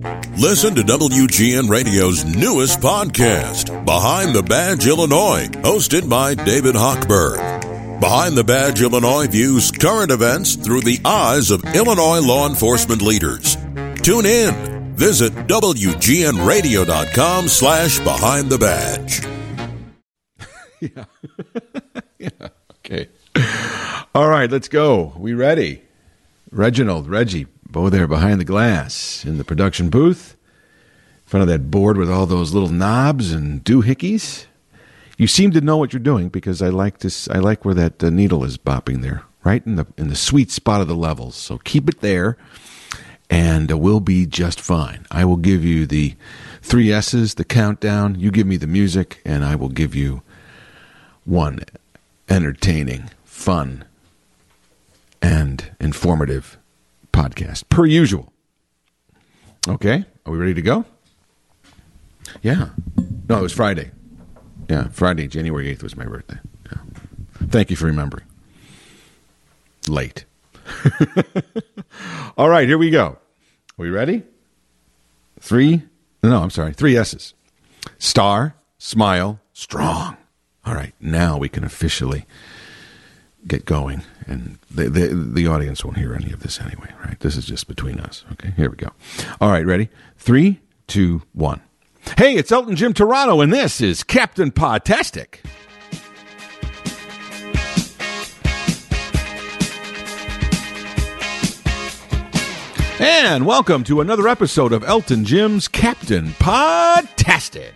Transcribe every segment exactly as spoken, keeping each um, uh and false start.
Listen to W G N Radio's newest podcast, Behind the Badge Illinois, hosted by David Hochberg. Behind the Badge Illinois views current events through the eyes of Illinois law enforcement leaders. Tune in. Visit W G N radio dot com slash behind the badge. Yeah. Yeah. Okay. All right, let's go. We ready? Reginald, Reggie, both there behind the glass in the production booth, in front of that board with all those little knobs and doohickeys. You seem to know what you're doing because I like this. I like where that uh, needle is bopping there, right in the in the sweet spot of the levels. So keep it there, and uh, we'll be just fine. I will give you the three S's, the countdown. You give me the music, and I will give you one entertaining, fun, and informative podcast, per usual. Okay, are we ready to go? Yeah. No, it was Friday. Yeah, Friday, January eighth was my birthday. Yeah. Thank you for remembering. Late. All right, here we go. Are we ready? Three, no, I'm sorry, three S's. Star, smile, strong. All right, now we can officially get going. And the, the, the audience won't hear any of this anyway, right? This is just between us. Okay, here we go. All right, ready? Three, two, one. Hey, it's Elton Jim Toronto, and this is Captain Podtastic. And welcome to another episode of Elton Jim's Captain Podtastic.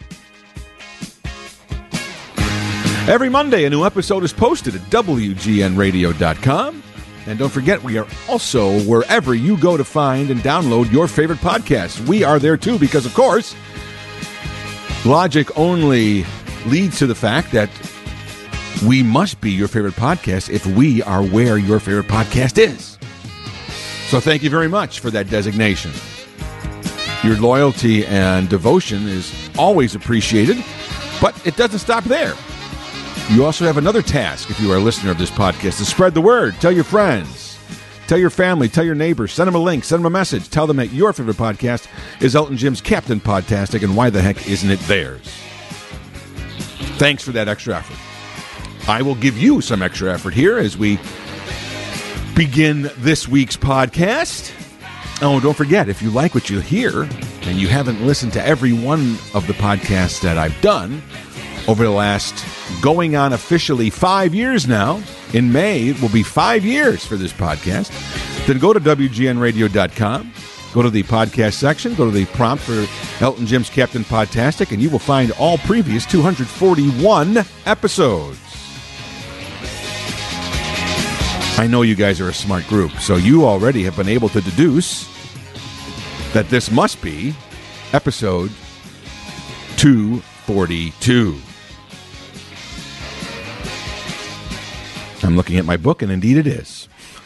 Every Monday, a new episode is posted at W G N radio dot com. And don't forget, we are also wherever you go to find and download your favorite podcasts. We are there too because, of course, logic only leads to the fact that we must be your favorite podcast if we are where your favorite podcast is. So thank you very much for that designation. Your loyalty and devotion is always appreciated, but it doesn't stop there. You also have another task if you are a listener of this podcast, to spread the word. Tell your friends. Tell your family. Tell your neighbors. Send them a link. Send them a message. Tell them that your favorite podcast is Elton Jim's Captain Podtastic, and why the heck isn't it theirs? Thanks for that extra effort. I will give you some extra effort here as we begin this week's podcast. Oh, don't forget, if you like what you hear and you haven't listened to every one of the podcasts that I've done over the last, going on officially five years now. In May, it will be five years for this podcast. Then go to W G N radio dot com, go to the podcast section, go to the prompt for Elton Jim's Captain Podtastic, and you will find all previous two hundred forty-one episodes. I know you guys are a smart group, so you already have been able to deduce that this must be episode two forty-two. I'm looking at my book, and indeed it is.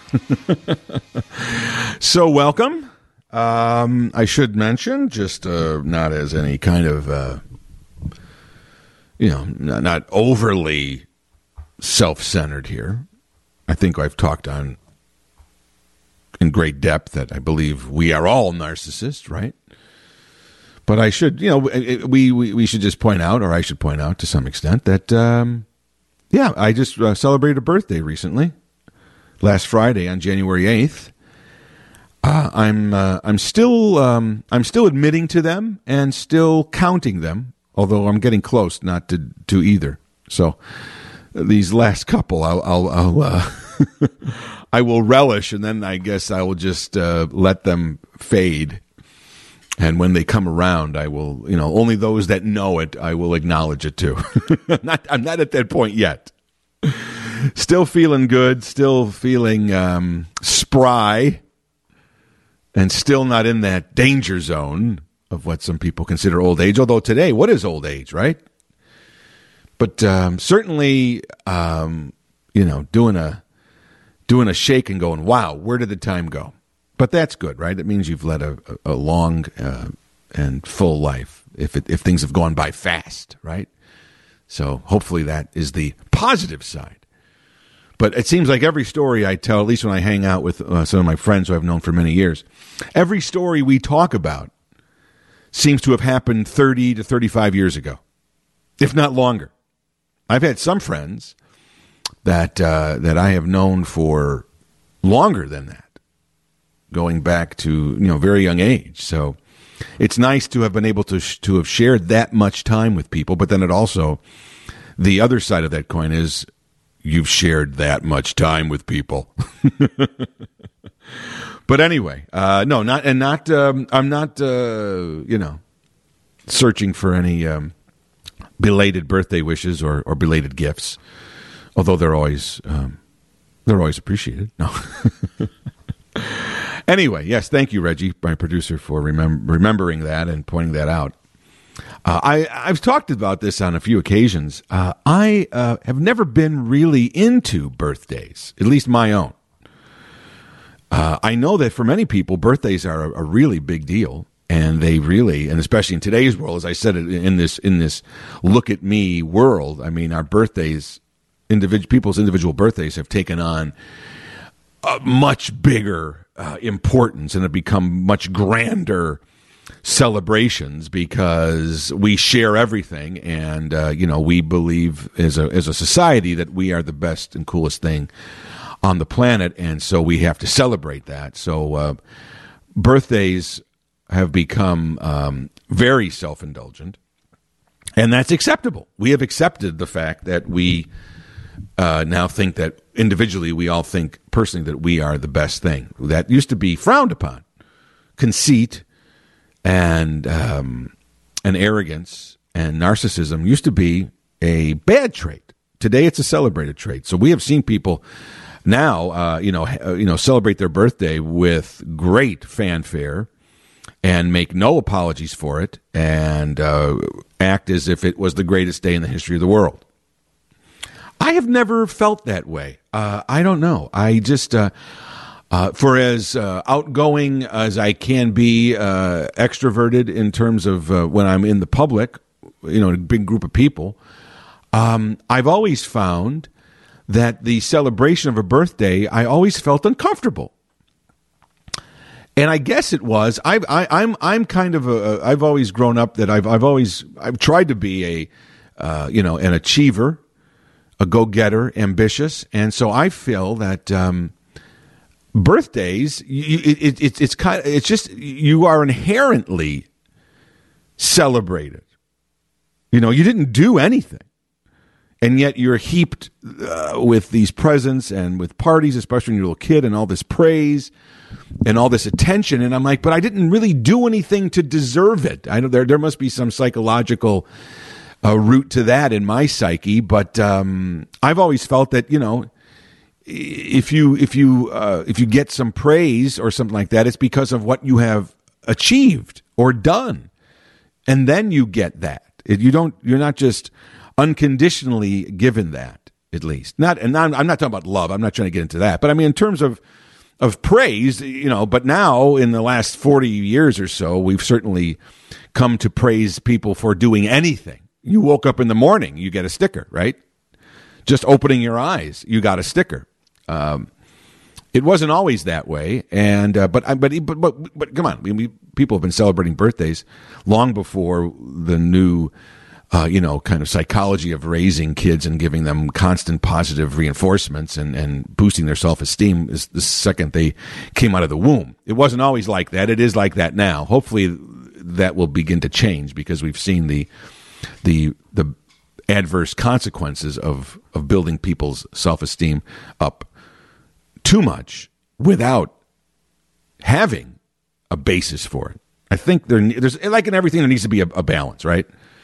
So welcome. Um, I should mention, just uh, not as any kind of, uh, you know, not, not overly self-centered here. I think I've talked on in great depth that I believe we are all narcissists, right? But I should, you know, we, we, we should just point out, or I should point out to some extent, that, um, yeah, I just uh, celebrated a birthday recently, last Friday on January eighth. Uh, I'm uh, I'm still um, I'm still admitting to them and still counting them, although I'm getting close not to to either. So these last couple, I'll, I'll, I'll uh, I will relish, and then I guess I will just uh, let them fade. And when they come around, I will, you know, only those that know it, I will acknowledge it too. I'm not, I'm not at that point yet. Still feeling good, still feeling um, spry, and still not in that danger zone of what some people consider old age. Although today, what is old age, right? But um, certainly, um, you know, doing a doing a shake and going, wow, where did the time go? But that's good, right? It means you've led a, a long uh, and full life if it, if things have gone by fast, right? So hopefully that is the positive side. But it seems like every story I tell, at least when I hang out with uh, some of my friends who I've known for many years, every story we talk about seems to have happened thirty to thirty-five years ago, if not longer. I've had some friends that uh, that I have known for longer than that, going back to you know very young age. So it's nice to have been able to sh- to have shared that much time with people. But then it also, the other side of that coin is you've shared that much time with people. But anyway, uh, no, not and not. Um, I'm not. Uh, you know, searching for any um, belated birthday wishes or, or belated gifts, although they're always um, they're always appreciated. No. Anyway, yes, thank you, Reggie, my producer, for remem- remembering that and pointing that out. Uh, I I've talked about this on a few occasions. Uh, I uh, have never been really into birthdays, at least my own. Uh, I know that for many people, birthdays are a, a really big deal, and they really, and especially in today's world, as I said, in this in this look at me world, I mean, our birthdays, individual people's individual birthdays, have taken on a much bigger uh, importance and have become much grander celebrations because we share everything, and uh, you know, we believe as a as a society that we are the best and coolest thing on the planet, and so we have to celebrate that. So uh, birthdays have become um, very self-indulgent, and that's acceptable. We have accepted the fact that we uh, now think that individually we all think personally that we are the best thing. That used to be frowned upon. Conceit and um, and arrogance and narcissism used to be a bad trait. Today it's a celebrated trait. So we have seen people now, uh, you know, uh, you know, celebrate their birthday with great fanfare and make no apologies for it, and uh, act as if it was the greatest day in the history of the world. I have never felt that way. Uh, I don't know. I just, uh, uh, for as uh, outgoing as I can be, uh, extroverted in terms of uh, when I'm in the public, you know, a big group of people, um, I've always found that the celebration of a birthday, I always felt uncomfortable. And I guess it was, I've, I, I'm, I'm kind of a, I've always grown up that I've, I've always, I've tried to be a, uh, you know, an achiever, a go-getter, ambitious. And so I feel that, um, birthdays, you, it, it, it's kind of, it's just, you are inherently celebrated. You know, you didn't do anything. And yet you're heaped uh, with these presents and with parties, especially when you're a little kid, and all this praise and all this attention. And I'm like, but I didn't really do anything to deserve it. I know there there must be some psychological uh, root to that in my psyche. But um, I've always felt that, you know, if you if you uh, if you get some praise or something like that, it's because of what you have achieved or done, and then you get that. It, you don't. You're not just unconditionally given that, at least. Not, and I'm, I'm not talking about love. I'm not trying to get into that. But I mean, in terms of of praise, you know. But now, in the last forty years or so, we've certainly come to praise people for doing anything. You woke up in the morning, you get a sticker, right? Just opening your eyes, you got a sticker. Um, it wasn't always that way, and uh, but but but but but come on, we, we, people have been celebrating birthdays long before the new. Uh, you know, kind of psychology of raising kids and giving them constant positive reinforcements and, and boosting their self-esteem is the second they came out of the womb. It wasn't always like that. It is like that now. Hopefully that will begin to change because we've seen the the the adverse consequences of, of building people's self-esteem up too much without having a basis for it. I think there, there's, like in everything, there needs to be a, a balance, right?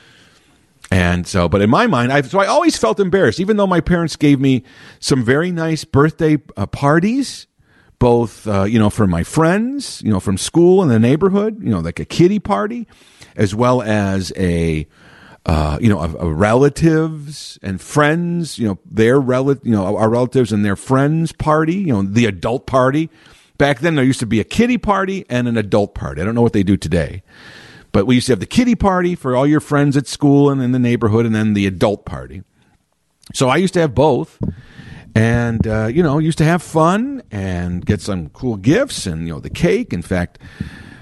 And so, but in my mind, I've, so I always felt embarrassed, even though my parents gave me some very nice birthday uh, parties, both, uh, you know, from my friends, you know, from school and the neighborhood, you know, like a kiddie party, as well as a, uh, you know, a, a relatives and friends, you know, their rel- you know, our relatives and their friends party, you know, the adult party. Back then, there used to be a kiddie party and an adult party. I don't know what they do today. But we used to have the kiddie party for all your friends at school and in the neighborhood, and then the adult party. So I used to have both, and uh, you know, used to have fun and get some cool gifts and you know the cake. In fact,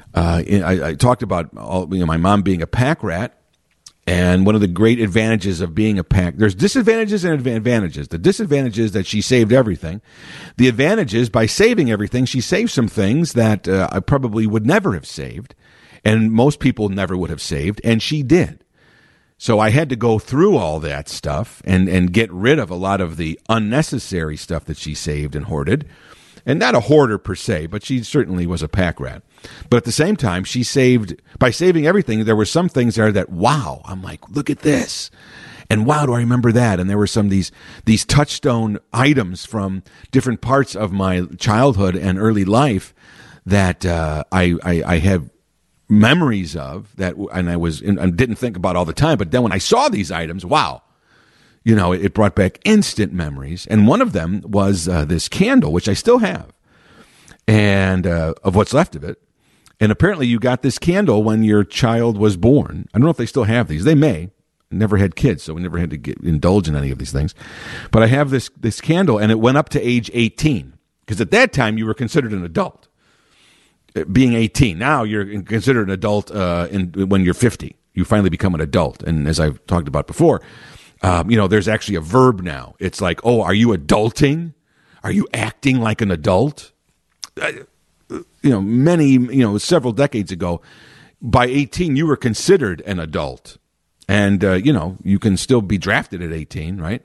uh, I, I talked about all, you know, my mom being a pack rat. And one of the great advantages of being a pack, there's disadvantages and advantages. The disadvantage is that she saved everything. The advantage is by saving everything, she saved some things that uh, I probably would never have saved, and most people never would have saved, and she did. So I had to go through all that stuff and, and get rid of a lot of the unnecessary stuff that she saved and hoarded. And not a hoarder per se, but she certainly was a pack rat. But at the same time, she saved, by saving everything, there were some things there that, wow, I'm like, look at this. And wow, do I remember that? And there were some of these, these touchstone items from different parts of my childhood and early life that uh, I, I, I have memories of, that, and I was and didn't think about all the time. But then when I saw these items, wow. You know, it brought back instant memories. And one of them was uh, this candle, which I still have, and uh, of what's left of it. And apparently you got this candle when your child was born. I don't know if they still have these. They may. Never had kids, so we never had to get, indulge in any of these things. But I have this, this candle, and it went up to age eighteen. Because at that time, you were considered an adult, being eighteen. Now you're considered an adult uh, in, when you're fifty. You finally become an adult. And as I've talked about before, Um, you know, there's actually a verb now. It's like, oh, are you adulting? Are you acting like an adult? Uh, you know, many, you know, several decades ago, by eighteen, you were considered an adult. And, uh, you know, you can still be drafted at eighteen, right?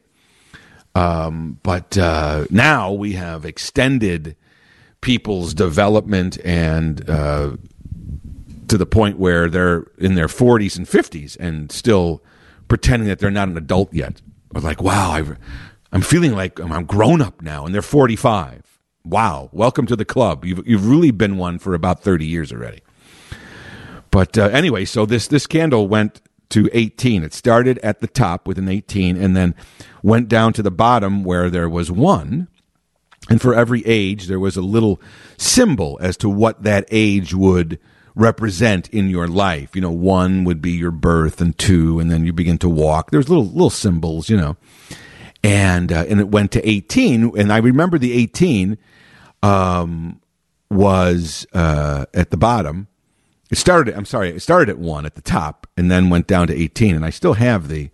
Um, but uh, now we have extended people's development and uh, to the point where they're in their forties and fifties and still pretending that they're not an adult yet. Or like, wow, I've, I'm feeling like I'm, I'm grown up now, and they're forty-five. Wow, welcome to the club. You've you've really been one for about thirty years already. But uh, anyway, so this this candle went to eighteen. It started at the top with an eighteen, and then went down to the bottom where there was one. And for every age, there was a little symbol as to what that age would represent in your life. You know, one would be your birth, and two, and then you begin to walk. There's little little symbols, you know. And uh, and it went to eighteen, and I remember the eighteen um, was uh, at the bottom. It started. I'm sorry. It started at one at the top, and then went down to eighteen. And I still have the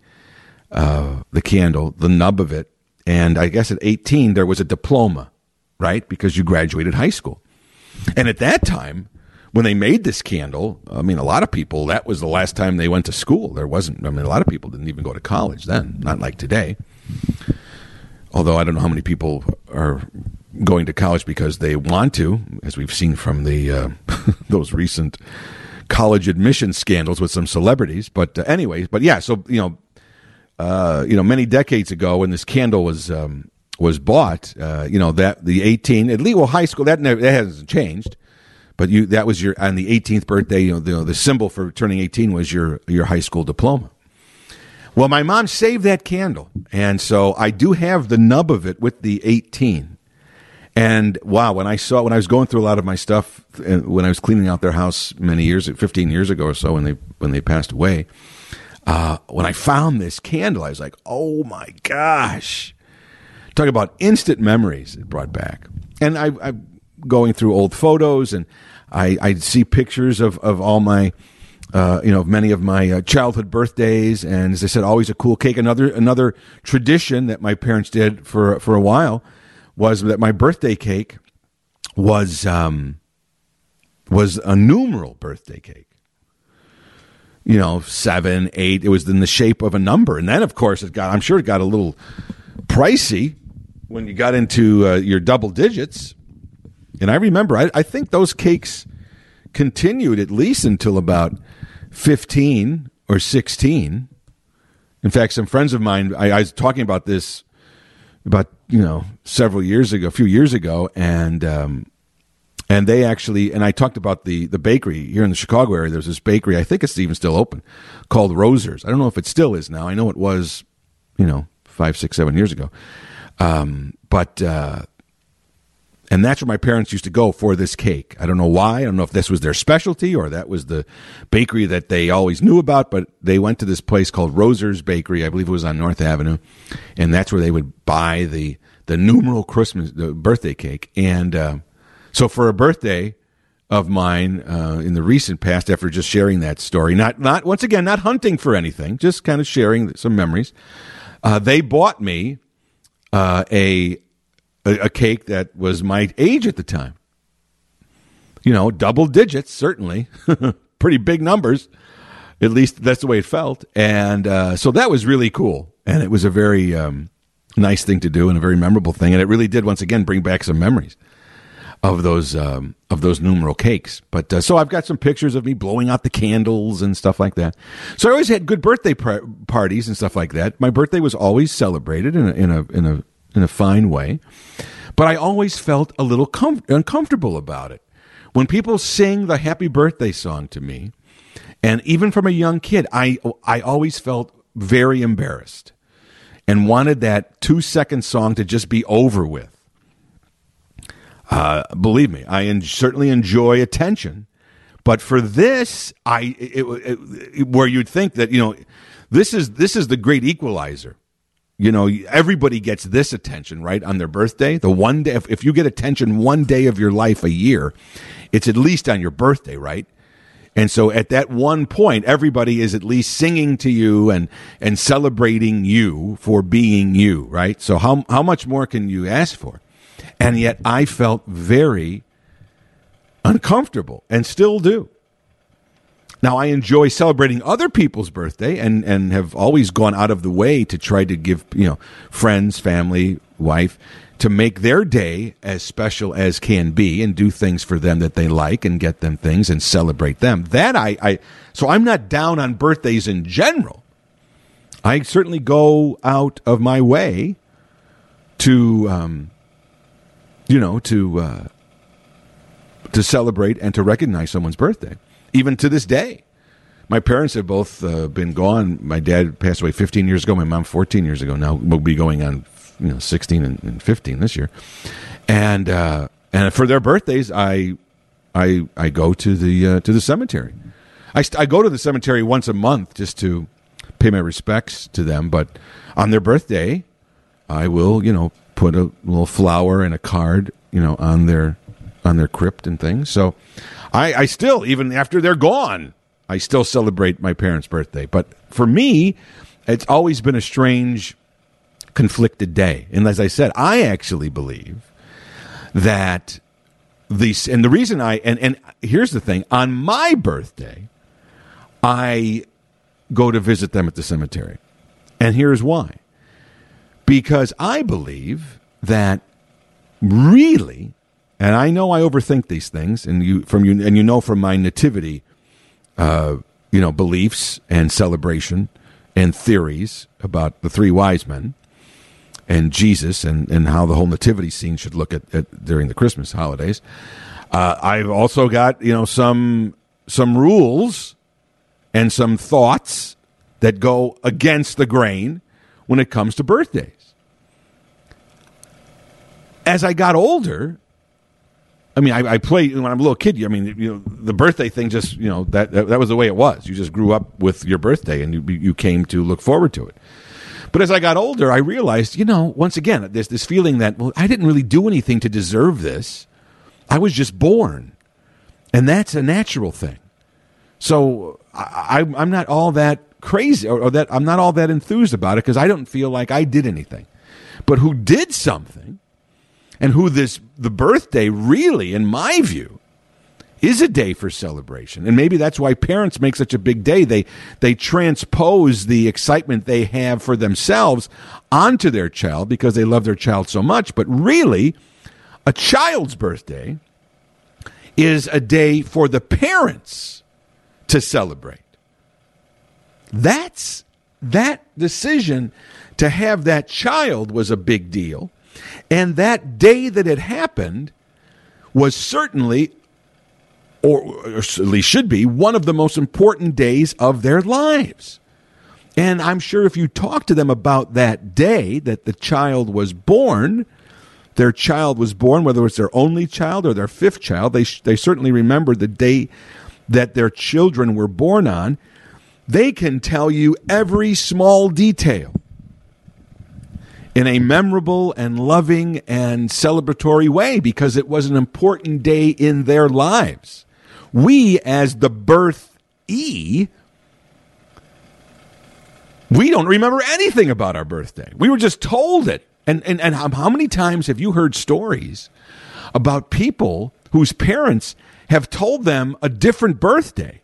uh, the candle, the nub of it. And I guess at eighteen there was a diploma, right? Because you graduated high school. And at that time, when they made this candle, I mean, a lot of people, that was the last time they went to school. There wasn't. I mean, a lot of people didn't even go to college then. Not like today. Although I don't know how many people are going to college because they want to, as we've seen from the uh, those recent college admission scandals with some celebrities. But uh, anyways, but yeah, so you know, uh, you know, many decades ago when this candle was um, was bought, uh, you know, that the eighteen at least, well, high school that never, that hasn't changed. But you that was your on the eighteenth birthday. You know, the, the symbol for turning eighteen was your your high school diploma. Well, my mom saved that candle, and so I do have the nub of it with the eighteen. And wow, when I saw when I was going through a lot of my stuff, when I was cleaning out their house many years, fifteen years ago or so, when they when they passed away, uh, when I found this candle, I was like, oh my gosh! Talk about instant memories it brought back. And I, I'm going through old photos, and I, I see pictures of of all my. Uh, you know, many of my uh, childhood birthdays, and as I said, always a cool cake. Another another tradition that my parents did for for a while was that my birthday cake was um, was a numeral birthday cake. You know, seven, eight. It was in the shape of a number, and then of course it got. I'm sure it got a little pricey when you got into uh, your double digits. And I remember, I, I think those cakes continued at least until about fifteen or sixteen. In fact, some friends of mine, I, I was talking about this about, you know, several years ago, a few years ago, and um, and they actually, and I talked about the, the bakery here in the Chicago area. There's this bakery, I think it's even still open, called Roser's. I don't know if it still is now. I know it was, you know, five, six, seven years ago. Um, but, uh, And that's where my parents used to go for this cake. I don't know why. I don't know if this was their specialty or that was the bakery that they always knew about, but they went to this place called Roser's Bakery. I believe it was on North Avenue. And that's where they would buy the, the numeral Christmas, the birthday cake. And uh, so for a birthday of mine uh, in the recent past, after just sharing that story, not not once again, not hunting for anything, just kind of sharing some memories. Uh, they bought me uh, a, a a cake that was my age at the time. You know, double digits, certainly, pretty big numbers. At least that's the way it felt, and uh, so that was really cool, and it was a very um, nice thing to do, and a very memorable thing, and it really did once again bring back some memories of those um, of those numeral cakes. But uh, so I've got some pictures of me blowing out the candles and stuff like that. So I always had good birthday par- parties and stuff like that. My birthday was always celebrated in a in a in a in a fine way, but I always felt a little com- uncomfortable about it when people sing the happy birthday song to me. And even from a young kid, I I always felt very embarrassed and wanted that two-second song to just be over with. Uh, believe me, I en- certainly enjoy attention, but for this, I it, it, it, where you'd think that, you know, this is this is the great equalizer. You know, everybody gets this attention, right, on their birthday. The one day, if, if you get attention one day of your life a year, it's at least on your birthday, right? And so at that one point, everybody is at least singing to you and, and celebrating you for being you, right? So how how much more can you ask for? And yet I felt very uncomfortable and still do. Now, I enjoy celebrating other people's birthday and, and have always gone out of the way to try to give, you know, friends, family, wife, to make their day as special as can be and do things for them that they like and get them things and celebrate them. That I, I so I'm not down on birthdays in general. I certainly go out of my way to, um, you know, to uh, to celebrate and to recognize someone's birthday. Even to this day, my parents have both uh, been gone. My dad passed away fifteen years ago. My mom fourteen years ago. Now we'll be going on, you know, sixteen and, and fifteen this year. And uh, and for their birthdays, I I I go to the uh, to the cemetery. I I go to the cemetery once a month just to pay my respects to them. But on their birthday, I will, you know, put a little flower and a card, you know, on their on their crypt and things. So I, I still, even after they're gone, I still celebrate my parents' birthday. But for me, it's always been a strange, conflicted day. And as I said, I actually believe that these, and the reason I, and, and here's the thing, on my birthday, I go to visit them at the cemetery. And here's why. Because I believe that really, and I know I overthink these things, and you from you, and you know from my nativity, uh, you know, beliefs and celebration and theories about the three wise men and Jesus and, and how the whole nativity scene should look at, at during the Christmas holidays. Uh, I've also got, you know, some some rules and some thoughts that go against the grain when it comes to birthdays. As I got older, I mean, I, I played when I'm a little kid. I mean, you know, the birthday thing just, you know, that, that that was the way it was. You just grew up with your birthday, and you you came to look forward to it. But as I got older, I realized, you know, once again, there's this feeling that, well, I didn't really do anything to deserve this. I was just born, and that's a natural thing. So I, I'm not all that crazy, or, or that I'm not all that enthused about it, because I don't feel like I did anything. But who did something, and who this the birthday really, in my view, is a day for celebration. And maybe that's why parents make such a big day. They they transpose the excitement they have for themselves onto their child because they love their child so much. But really, a child's birthday is a day for the parents to celebrate. That's that decision to have that child was a big deal. And that day that it happened was certainly, or, or at least should be, one of the most important days of their lives. And I'm sure if you talk to them about that day that the child was born, their child was born, whether it's their only child or their fifth child, they they certainly remember the day that their children were born on. They can tell you every small detail. in a memorable and loving and celebratory way because it was an important day in their lives. We, as the birthee, we don't remember anything about our birthday. We were just told it. And, and, and how many times have you heard stories about people whose parents have told them a different birthday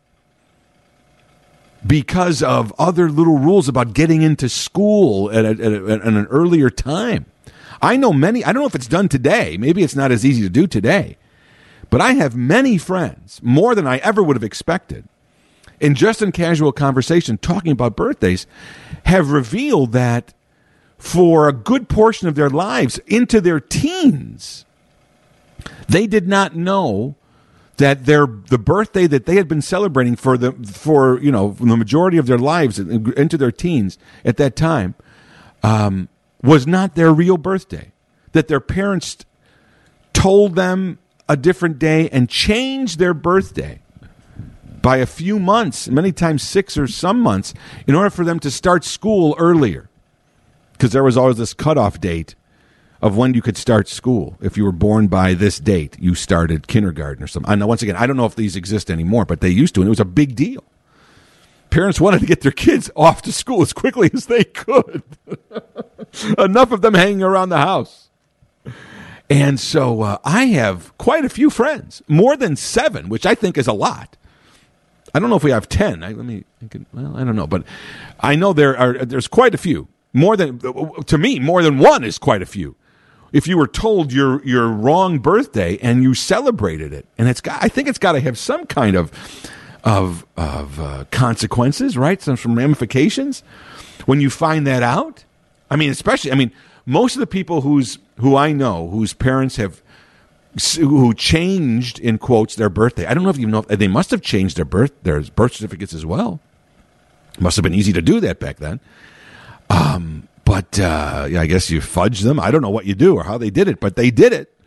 because of other little rules about getting into school at, a, at, a, at an earlier time? I know many, I don't know if it's done today. Maybe it's not as easy to do today. But I have many friends, more than I ever would have expected, in just in casual conversation talking about birthdays, have revealed that for a good portion of their lives, into their teens, they did not know that their the birthday that they had been celebrating for the for you know the majority of their lives into their teens at that time um, was not their real birthday. That their parents told them a different day and changed their birthday by a few months, many times six or some months, in order for them to start school earlier. Because there was always this cutoff date of when you could start school. If you were born by this date, you started kindergarten or something. I know, once again, I don't know if these exist anymore, but they used to, and it was a big deal. Parents wanted to get their kids off to school as quickly as they could. Enough of them hanging around the house. And so uh, I have quite a few friends, more than seven, which I think is a lot. I don't know if we have ten. I, let me. I can, well, I don't know, but I know there are. There's quite a few. More than to me, more than one is quite a few. If you were told your your wrong birthday and you celebrated it, and it's got, I think it's got to have some kind of of of uh, consequences, right? Some some ramifications when you find that out. I mean, especially. I mean, most of the people whose who I know whose parents have who changed in quotes their birthday. I don't know if you know. They must have changed their birth their birth certificates as well. Must have been easy to do that back then. Um, but uh, yeah, I guess you fudge them. I don't know what you do or how they did it, but they did it.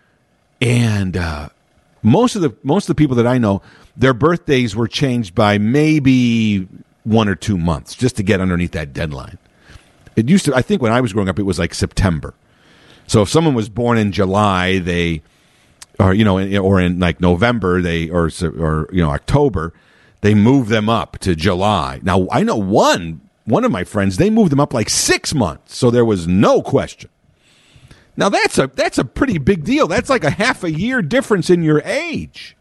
And uh, most of the most of the people that I know, their birthdays were changed by maybe one or two months just to get underneath that deadline. It used to, I think, when I was growing up, it was like September. So if someone was born in July, they, or you know, or in like November, they, or or you know, October, they moved them up to July. Now I know one. One of my friends, they moved them up like six months, so there was no question. Now that's a that's a pretty big deal. That's like a half a year difference in your age.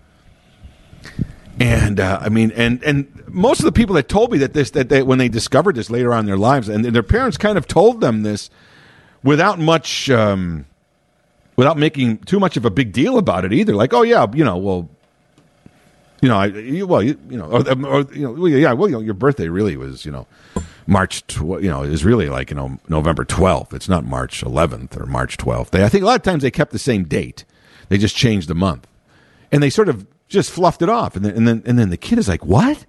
And uh, I mean, and and most of the people that told me that this that they, when they discovered this later on in their lives, and their parents kind of told them this without much, um, without making too much of a big deal about it either. Like, oh yeah, you know, well. You know, I, you, well, you, you know, or, or you know, well, yeah, well, you know, your birthday really was, you know, March, tw- you know, is really like, you know, November twelfth. It's not March eleventh or March twelfth. They, I think a lot of times they kept the same date. They just changed the month, and they sort of just fluffed it off. And then, and then, and then the kid is like, "What?"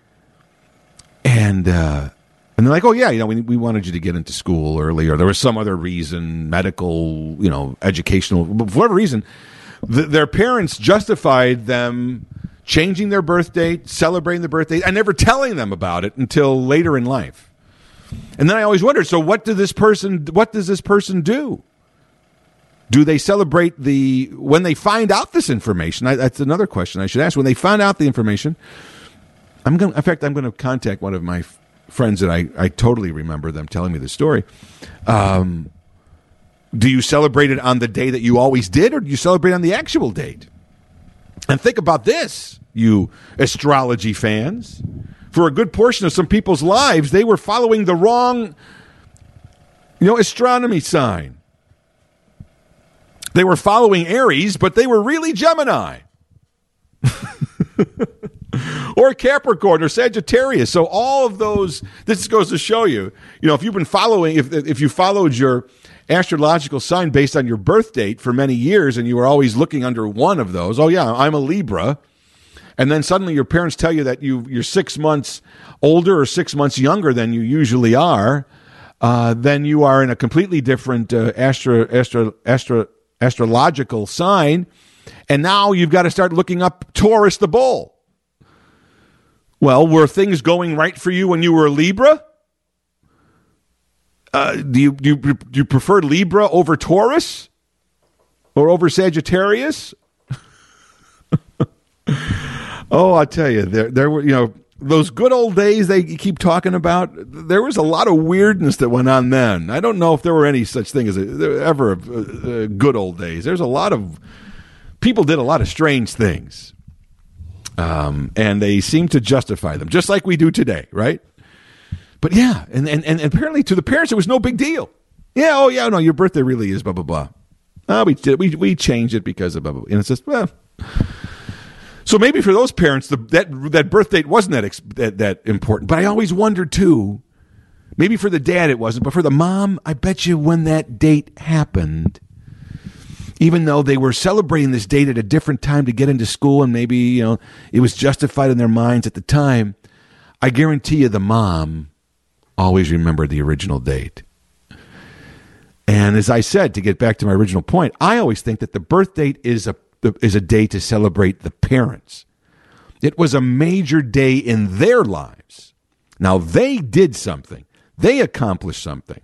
And uh, and they're like, "Oh yeah, you know, we we wanted you to get into school early, or there was some other reason, medical, you know, educational, for whatever reason." Th- their parents justified them changing their birth date, celebrating the birthday, and never telling them about it until later in life. And then I always wondered, so what does this person what does this person do? Do they celebrate the when they find out this information? I, that's another question I should ask. When they find out the information, I'm going in fact I'm going to contact one of my f- friends that I, I totally remember them telling me the story. Um, do you celebrate it on the day that you always did, or do you celebrate on the actual date? And think about this, you astrology fans. For a good portion of some people's lives, they were following the wrong, you know, astronomy sign. They were following Aries, but they were really Gemini. Or Capricorn or Sagittarius. So all of those, this goes to show you, you know, if you've been following, if if you followed your astrological sign based on your birth date for many years and you were always looking under one of those, oh yeah, I'm a Libra, and then suddenly your parents tell you that you, you're six months older or six months younger than you usually are, uh, then you are in a completely different uh, astro, astro, astro, astrological sign, and now you've got to start looking up Taurus the bull. Well, were things going right for you when you were a Libra? Uh, do you do you, do you prefer Libra over Taurus or over Sagittarius? Oh, I tell you, there there were you know those good old days they keep talking about. There was a lot of weirdness that went on then. I don't know if there were any such thing as a, ever a, a good old days. There's a lot of people did a lot of strange things, um, and they seem to justify them, just like we do today, right? But yeah, and, and, and apparently to the parents, it was no big deal. Yeah, oh yeah, no, your birthday really is blah, blah, blah. Oh, we did, we we changed it because of blah, blah, blah. And it's just, well. So maybe for those parents, the, that that birth date wasn't that, ex, that that important. But I always wondered too, maybe for the dad it wasn't, but for the mom, I bet you when that date happened, even though they were celebrating this date at a different time to get into school and maybe, you know, it was justified in their minds at the time, I guarantee you the mom always remember the original date. And as I said, to get back to my original point, I always think that the birth date is a is a day to celebrate the parents. It was a major day in their lives. Now, they did something. They accomplished something.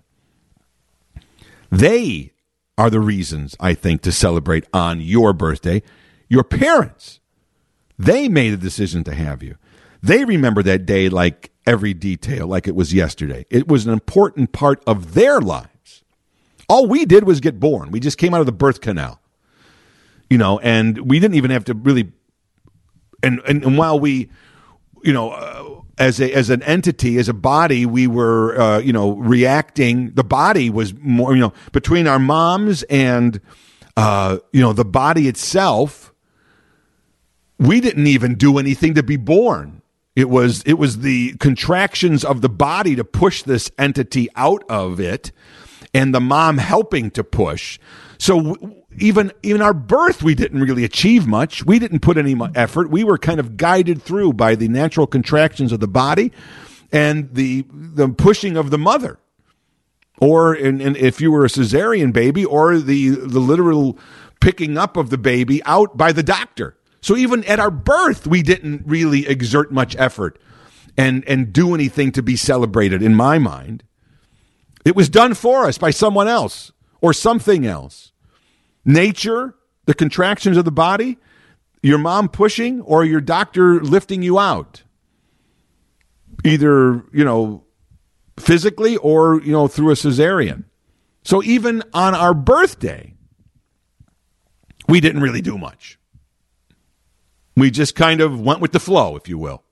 They are the reasons, I think, to celebrate on your birthday. Your parents, they made a decision to have you. They remember that day like every detail, like it was yesterday. It was an important part of their lives. All we did was get born. We just came out of the birth canal, you know, and we didn't even have to really. And and, and while we, you know, uh, as a as an entity, as a body, we were, uh, you know, reacting. The body was more, you know, between our moms and, uh, you know, the body itself. We didn't even do anything to be born. It was it was the contractions of the body to push this entity out of it, and the mom helping to push. So even even our birth, we didn't really achieve much. We didn't put any effort. We were kind of guided through by the natural contractions of the body and the the pushing of the mother, or and, and if you were a cesarean baby, or the the literal picking up of the baby out by the doctor. So even at our birth, we didn't really exert much effort and, and do anything to be celebrated, in my mind. It was done for us by someone else or something else. Nature, the contractions of the body, your mom pushing, or your doctor lifting you out. Either, you know, physically or, you know, through a cesarean. So even on our birthday, we didn't really do much. We just kind of went with the flow, if you will.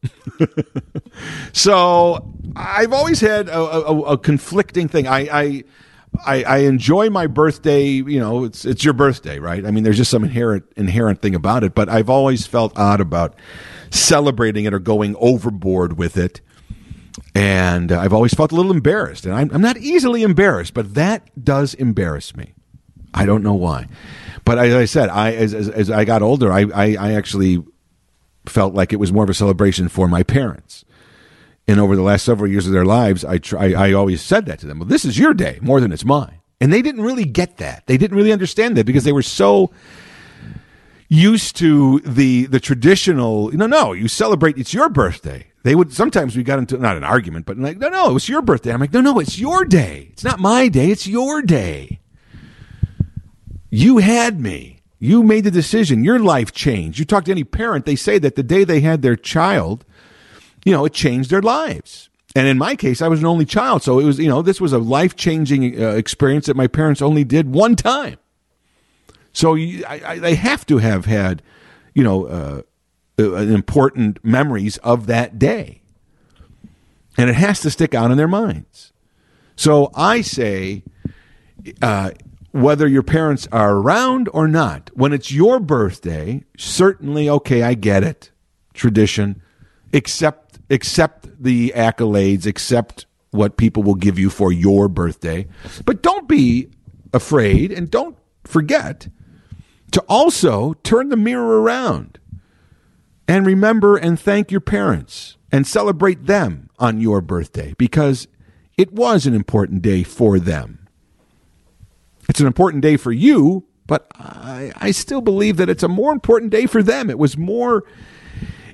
So I've always had a, a, a conflicting thing. I, I, I, I enjoy my birthday. You know, it's it's your birthday, right? I mean, there's just some inherent inherent thing about it. But I've always felt odd about celebrating it or going overboard with it. And I've always felt a little embarrassed. And I'm, I'm not easily embarrassed, but that does embarrass me. I don't know why. But as I said, I as, as, as I got older, I, I, I actually felt like it was more of a celebration for my parents. And over the last several years of their lives, I try, I always said that to them. Well, this is your day more than it's mine. And they didn't really get that. They didn't really understand that because they were so used to the the traditional, no, no, you celebrate, it's your birthday. They would, sometimes we got into, not an argument, but like, no, no, it was your birthday. I'm like, no, no, it's your day. It's not my day. It's your day. You had me. You made the decision. Your life changed. You talk to any parent, they say that the day they had their child, you know, it changed their lives. And in my case, I was an only child. So it was, you know, this was a life-changing uh, experience that my parents only did one time. So you, I, I, they have to have had, you know, uh, uh, important memories of that day. And it has to stick out in their minds. So I say, uh, whether your parents are around or not, when it's your birthday, certainly, okay, I get it. Tradition. Accept, accept the accolades, accept what people will give you for your birthday. But don't be afraid and don't forget to also turn the mirror around and remember and thank your parents and celebrate them on your birthday because it was an important day for them. It's an important day for you, but I, I still believe that it's a more important day for them. It was more,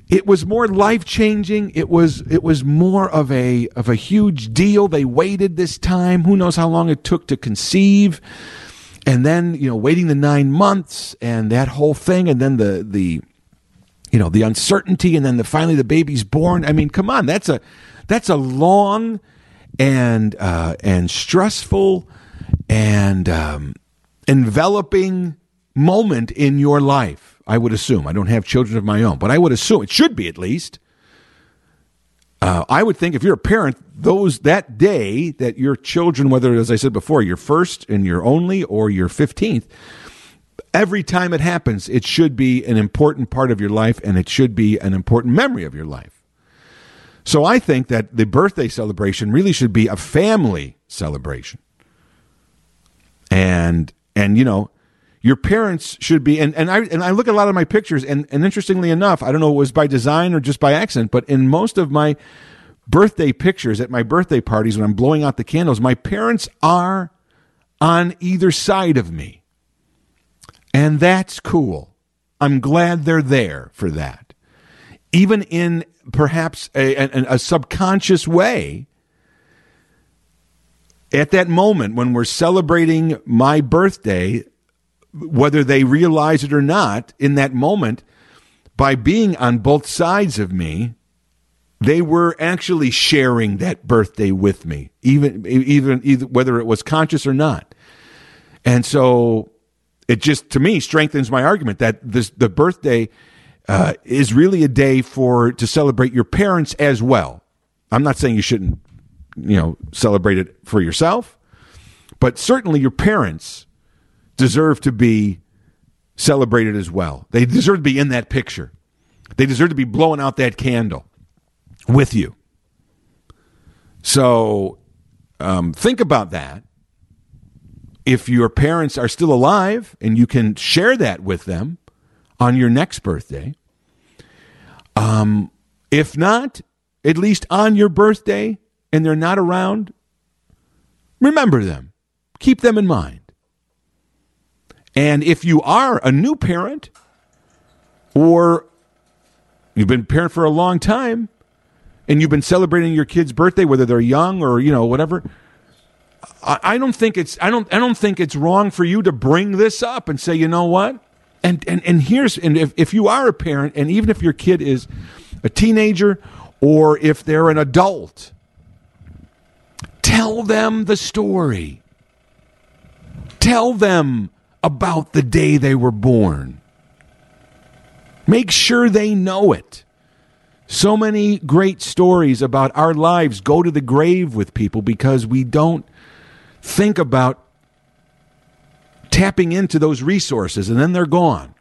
it was more life-changing. It was it was more of a of a huge deal. They waited this time. Who knows how long it took to conceive. And then, you know, waiting the nine months and that whole thing, and then the the you know, the uncertainty, and then the finally the baby's born. I mean, come on, that's a that's a long and uh, and stressful and um, enveloping moment in your life. I would assume. I don't have children of my own, but I would assume it should be, at least. Uh, I would think if you're a parent, those that day that your children, whether, as I said before, your first and your only or your fifteenth, every time it happens, it should be an important part of your life, and it should be an important memory of your life. So I think that the birthday celebration really should be a family celebration. And, and you know, your parents should be, and, and I and I look at a lot of my pictures, and, and interestingly enough, I don't know if it was by design or just by accident, but in most of my birthday pictures at my birthday parties when I'm blowing out the candles, my parents are on either side of me. And that's cool. I'm glad they're there for that. Even in perhaps a, a, a subconscious way, at that moment when we're celebrating my birthday, whether they realize it or not, in that moment, by being on both sides of me, they were actually sharing that birthday with me, even even either, whether it was conscious or not. And so it just, to me, strengthens my argument that this, the birthday uh, is really a day for to celebrate your parents as well. I'm not saying you shouldn't, you know, celebrate it for yourself, but certainly your parents deserve to be celebrated as well. They deserve to be in that picture. They deserve to be blowing out that candle with you. So um, think about that. If your parents are still alive and you can share that with them on your next birthday. Um, if not, at least on your birthday and they're not around, remember them. Keep them in mind. And if you are a new parent or you've been a parent for a long time and you've been celebrating your kid's birthday, whether they're young or, you know, whatever, I, I don't think it's I don't I don't think it's wrong for you to bring this up and say, you know what? And and and here's and if, if you are a parent, and even if your kid is a teenager or if they're an adult, tell them the story. Tell them about the day they were born. Make sure they know it. So many great stories about our lives go to the grave with people because we don't think about tapping into those resources, and then they're gone.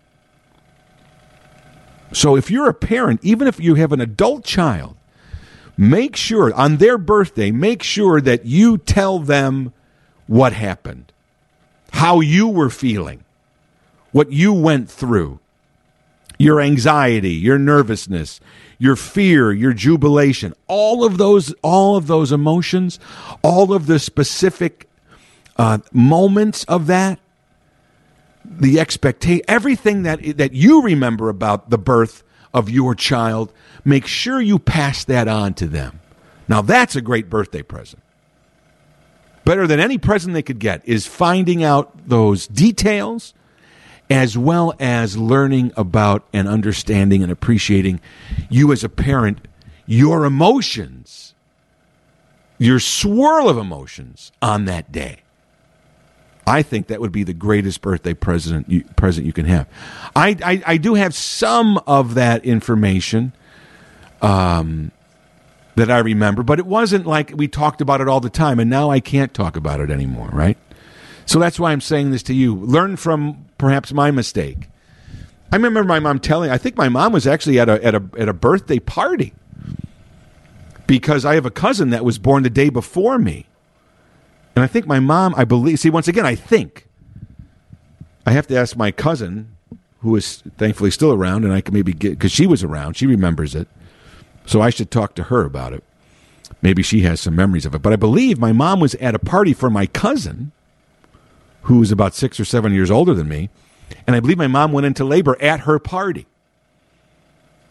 So if you're a parent, even if you have an adult child, make sure on their birthday, make sure that you tell them what happened, how you were feeling, what you went through, your anxiety, your nervousness, your fear, your jubilation, all of those, all of those emotions, all of the specific uh, moments of that, the expectation, everything that that you remember about the birth of your child, make sure you pass that on to them. Now that's a great birthday present. Better than any present they could get is finding out those details, as well as learning about and understanding and appreciating you as a parent, your emotions, your swirl of emotions on that day. I think that would be the greatest birthday present you, present you can have. I, I, I do have some of that information um, that I remember, but it wasn't like we talked about it all the time, and now I can't talk about it anymore, right? So that's why I'm saying this to you. Learn from perhaps my mistake. I remember my mom telling, I think my mom was actually at a at a at a birthday party because I have a cousin that was born the day before me. And I think my mom, I believe, see, once again, I think. I have to ask my cousin, who is thankfully still around, and I can maybe get, because she was around, she remembers it. So I should talk to her about it. Maybe she has some memories of it. But I believe my mom was at a party for my cousin, who was about six or seven years older than me, and I believe my mom went into labor at her party.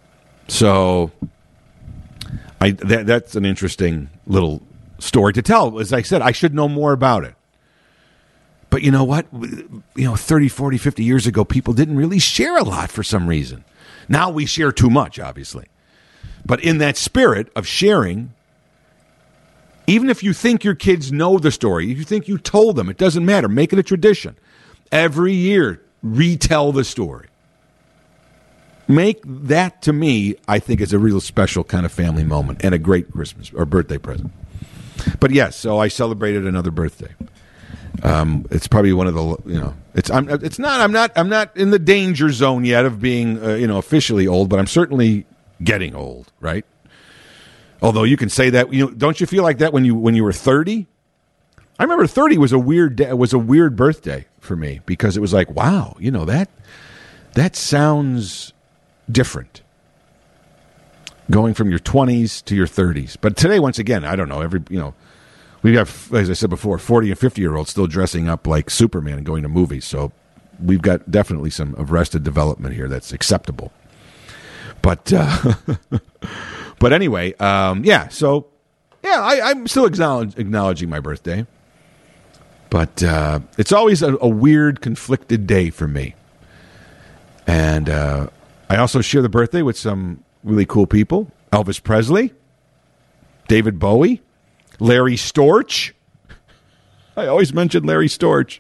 So I that, that's an interesting little story to tell. As I said, I should know more about it. But you know what? You know, thirty, forty, fifty years ago, people didn't really share a lot for some reason. Now we share too much, obviously. But in that spirit of sharing, even if you think your kids know the story, if you think you told them, it doesn't matter. Make it a tradition. Every year, retell the story. Make that, to me, I think is a real special kind of family moment and a great Christmas or birthday present. But yes, so I celebrated another birthday. Um, it's probably one of the, you know, it's I'm it's not I'm not I'm not in the danger zone yet of being uh, you know officially old, but I'm certainly getting old, right? Although you can say that, you know, don't you feel like that when you when you were thirty? I remember thirty was a weird day, was a weird birthday for me because it was like, wow, you know, that that sounds different. Going from your twenties to your thirties. But today, once again, I don't know, every, you know, we have, as I said before, forty and fifty-year-olds still dressing up like Superman and going to movies. So we've got definitely some arrested development here that's acceptable. But uh, but anyway, um, yeah, so, yeah, I, I'm still acknowledge, acknowledging my birthday. But uh, it's always a, a weird, conflicted day for me. And uh, I also share the birthday with some really cool people. Elvis Presley, David Bowie, Larry Storch. I always mention Larry Storch.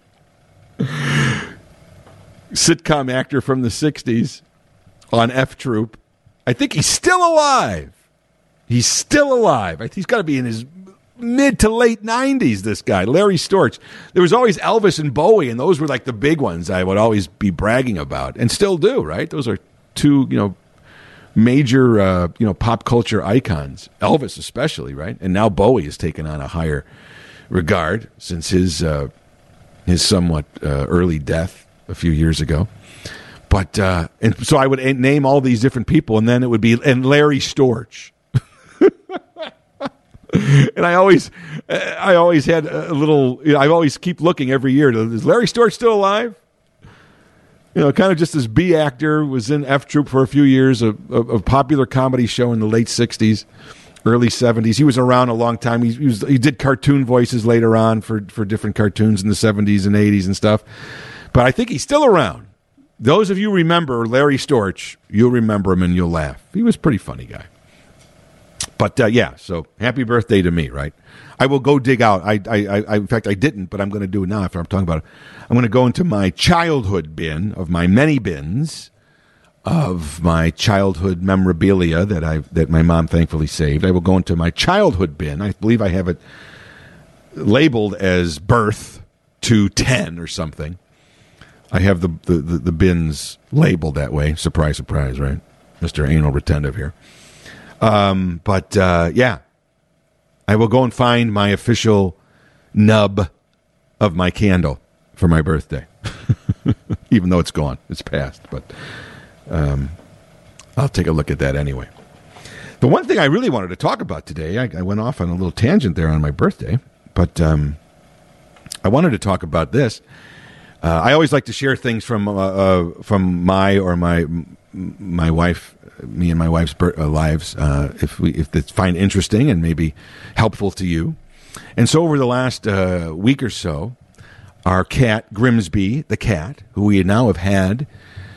Sitcom actor from the sixties on F Troop. I think he's still alive. He's still alive. I think he's got to be in his mid to late nineties, this guy, Larry Storch. There was always Elvis and Bowie, and those were like the big ones I would always be bragging about, and still do, right? Those are two, you know, major, uh, you know, pop culture icons. Elvis especially, right? And now Bowie has taken on a higher regard since his uh, his somewhat uh, early death a few years ago. But uh, and so I would name all these different people, and then it would be and Larry Storch. And I always, I always had a little. You know, I always keep looking every year. Is Larry Storch still alive? You know, kind of just this B actor, was in F Troop for a few years, a, a, a popular comedy show in the late sixties, early seventies. He was around a long time. He, he was he did cartoon voices later on for for different cartoons in the seventies and eighties and stuff. But I think he's still around. Those of you who remember Larry Storch, you'll remember him and you'll laugh. He was a pretty funny guy. But, uh, yeah, so happy birthday to me, right? I will go dig out. I, I, I, in fact, I didn't, but I'm going to do it now after I'm talking about it. I'm going to go into my childhood bin of my many bins of my childhood memorabilia that I that my mom thankfully saved. I will go into my childhood bin. I believe I have it labeled as birth to ten or something. I have the, the, the, the bins labeled that way. Surprise, surprise, right? Mister Anal Retentive here. Um, but, uh, yeah, I will go and find my official nub of my candle for my birthday, even though it's gone. It's past, but um, I'll take a look at that anyway. The one thing I really wanted to talk about today, I, I went off on a little tangent there on my birthday, but um, I wanted to talk about this. Uh, I always like to share things from uh, uh, from my or my my wife, me and my wife's ber- uh, lives, uh, if we if it's find interesting and maybe helpful to you. And so over the last uh, week or so, our cat Grimsby, the cat, who we now have had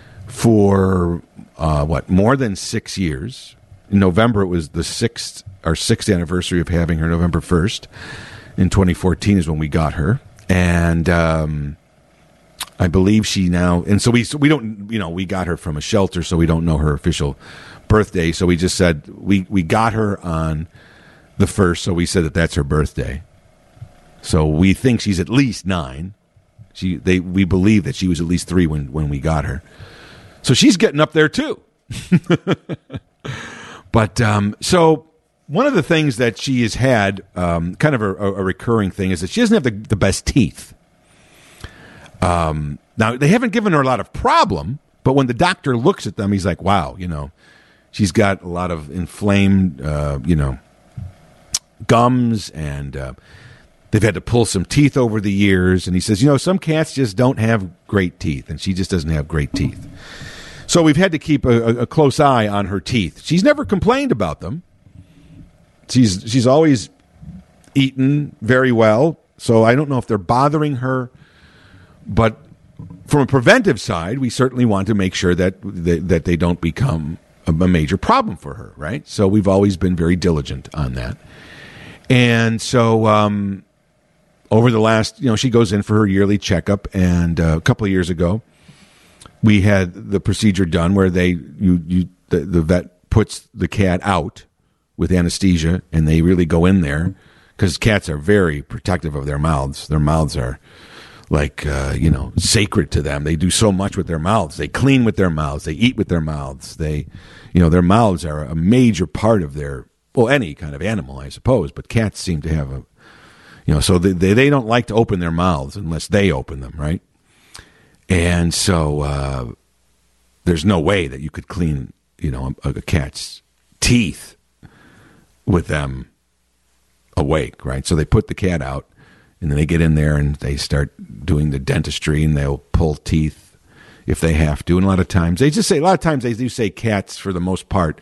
for uh, what more than six years. In November, it was the sixth our sixth anniversary of having her. November first in twenty fourteen is when we got her, and. Um, I believe she now, and so we so we don't, you know, we got her from a shelter, so we don't know her official birthday. So we just said we, we got her on the first, so we said that that's her birthday. So we think she's at least nine. She they we believe that she was at least three when, when we got her. So she's getting up there too. But um, so one of the things that she has had, um, kind of a, a recurring thing, is that she doesn't have the, the best teeth. Um, now, they haven't given her a lot of problem, but when the doctor looks at them, he's like, wow, you know, she's got a lot of inflamed, uh, you know, gums, and uh, they've had to pull some teeth over the years. And he says, you know, some cats just don't have great teeth, and she just doesn't have great teeth. So we've had to keep a, a close eye on her teeth. She's never complained about them. She's she's always eaten very well. So I don't know if they're bothering her. But from a preventive side, we certainly want to make sure that they, that they don't become a, a major problem for her, right? So we've always been very diligent on that. And so um, over the last, you know, she goes in for her yearly checkup, and uh, a couple of years ago, we had the procedure done where they you you the, the vet puts the cat out with anesthesia, and they really go in there because cats are very protective of their mouths. Their mouths are like uh, you know sacred to them. They do so much with their mouths. They clean with their mouths. They eat with their mouths. They, you know, their mouths are a major part of their well any kind of animal, I suppose. But cats seem to have a you know so they they, they don't like to open their mouths unless they open them, right? And so uh, there's no way that you could clean, you know, a, a cat's teeth with them awake, right? So they put the cat out, and then they get in there and they start doing the dentistry, and they'll pull teeth if they have to. And a lot of times, they just say, a lot of times they do say cats, for the most part,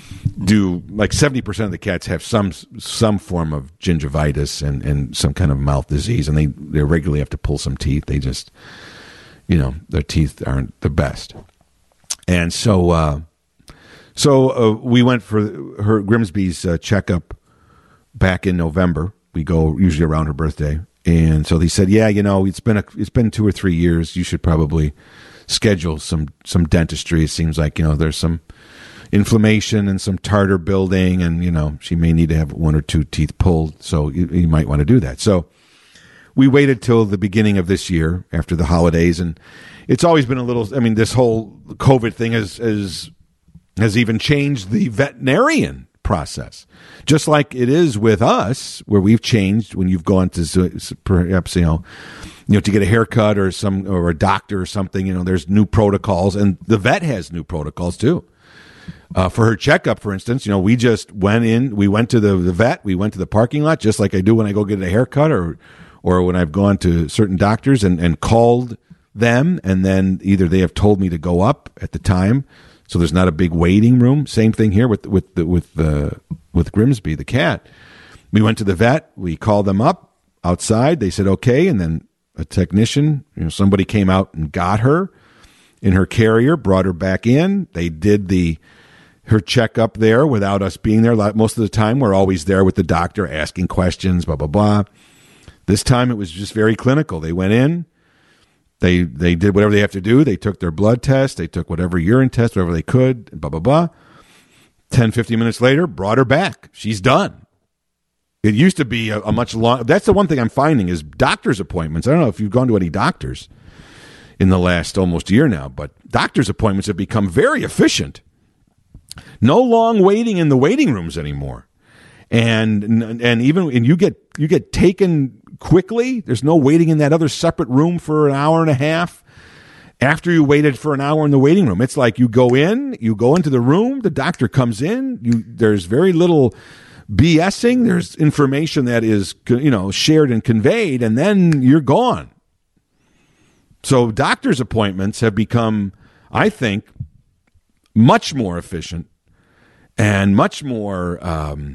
do, like seventy percent of the cats have some some form of gingivitis and, and some kind of mouth disease, and they, they regularly have to pull some teeth. They just... You know, their teeth aren't the best. And so uh, so uh, we went for her Grimsby's uh, checkup back in November. We go usually around her birthday. And so they said, yeah, you know, it's been a, it's been two or three years. You should probably schedule some, some dentistry. It seems like, you know, there's some inflammation and some tartar building, and, you know, she may need to have one or two teeth pulled. So you, you might want to do that. So we waited till the beginning of this year after the holidays, and it's always been a little, I mean, this whole COVID thing has, has, has even changed the veterinarian process, just like it is with us, where we've changed when you've gone to perhaps, you know, you know, to get a haircut or some, or a doctor or something, you know, there's new protocols, and the vet has new protocols too. Uh, for her checkup, for instance, you know, we just went in, we went to the, the vet, we went to the parking lot, just like I do when I go get a haircut, or, or when I've gone to certain doctors and, and called them, and then either they have told me to go up at the time, so there's not a big waiting room. Same thing here with with the, with the with Grimsby, the cat. We went to the vet, we called them up outside, they said okay, and then a technician, you know, somebody came out and got her in her carrier, brought her back in. They did the her checkup there without us being there. Most of the time, we're always there with the doctor asking questions, blah blah blah. This time it was just very clinical. They went in, they they did whatever they have to do. They took their blood test, they took whatever urine test, whatever they could, blah, blah, blah. ten, fifteen minutes later, brought her back. She's done. It used to be a, a much long, that's the one thing I'm finding is doctor's appointments. I don't know if you've gone to any doctors in the last almost year now, but doctor's appointments have become very efficient. No long waiting in the waiting rooms anymore. And and even and you get you get taken quickly. There's no waiting in that other separate room for an hour and a half after you waited for an hour in the waiting room. It's like you go in, you go into the room, the doctor comes in, you there's very little BSing. There's information that is, you know, shared and conveyed, and then you're gone. So doctor's appointments have become, I think, much more efficient and much more um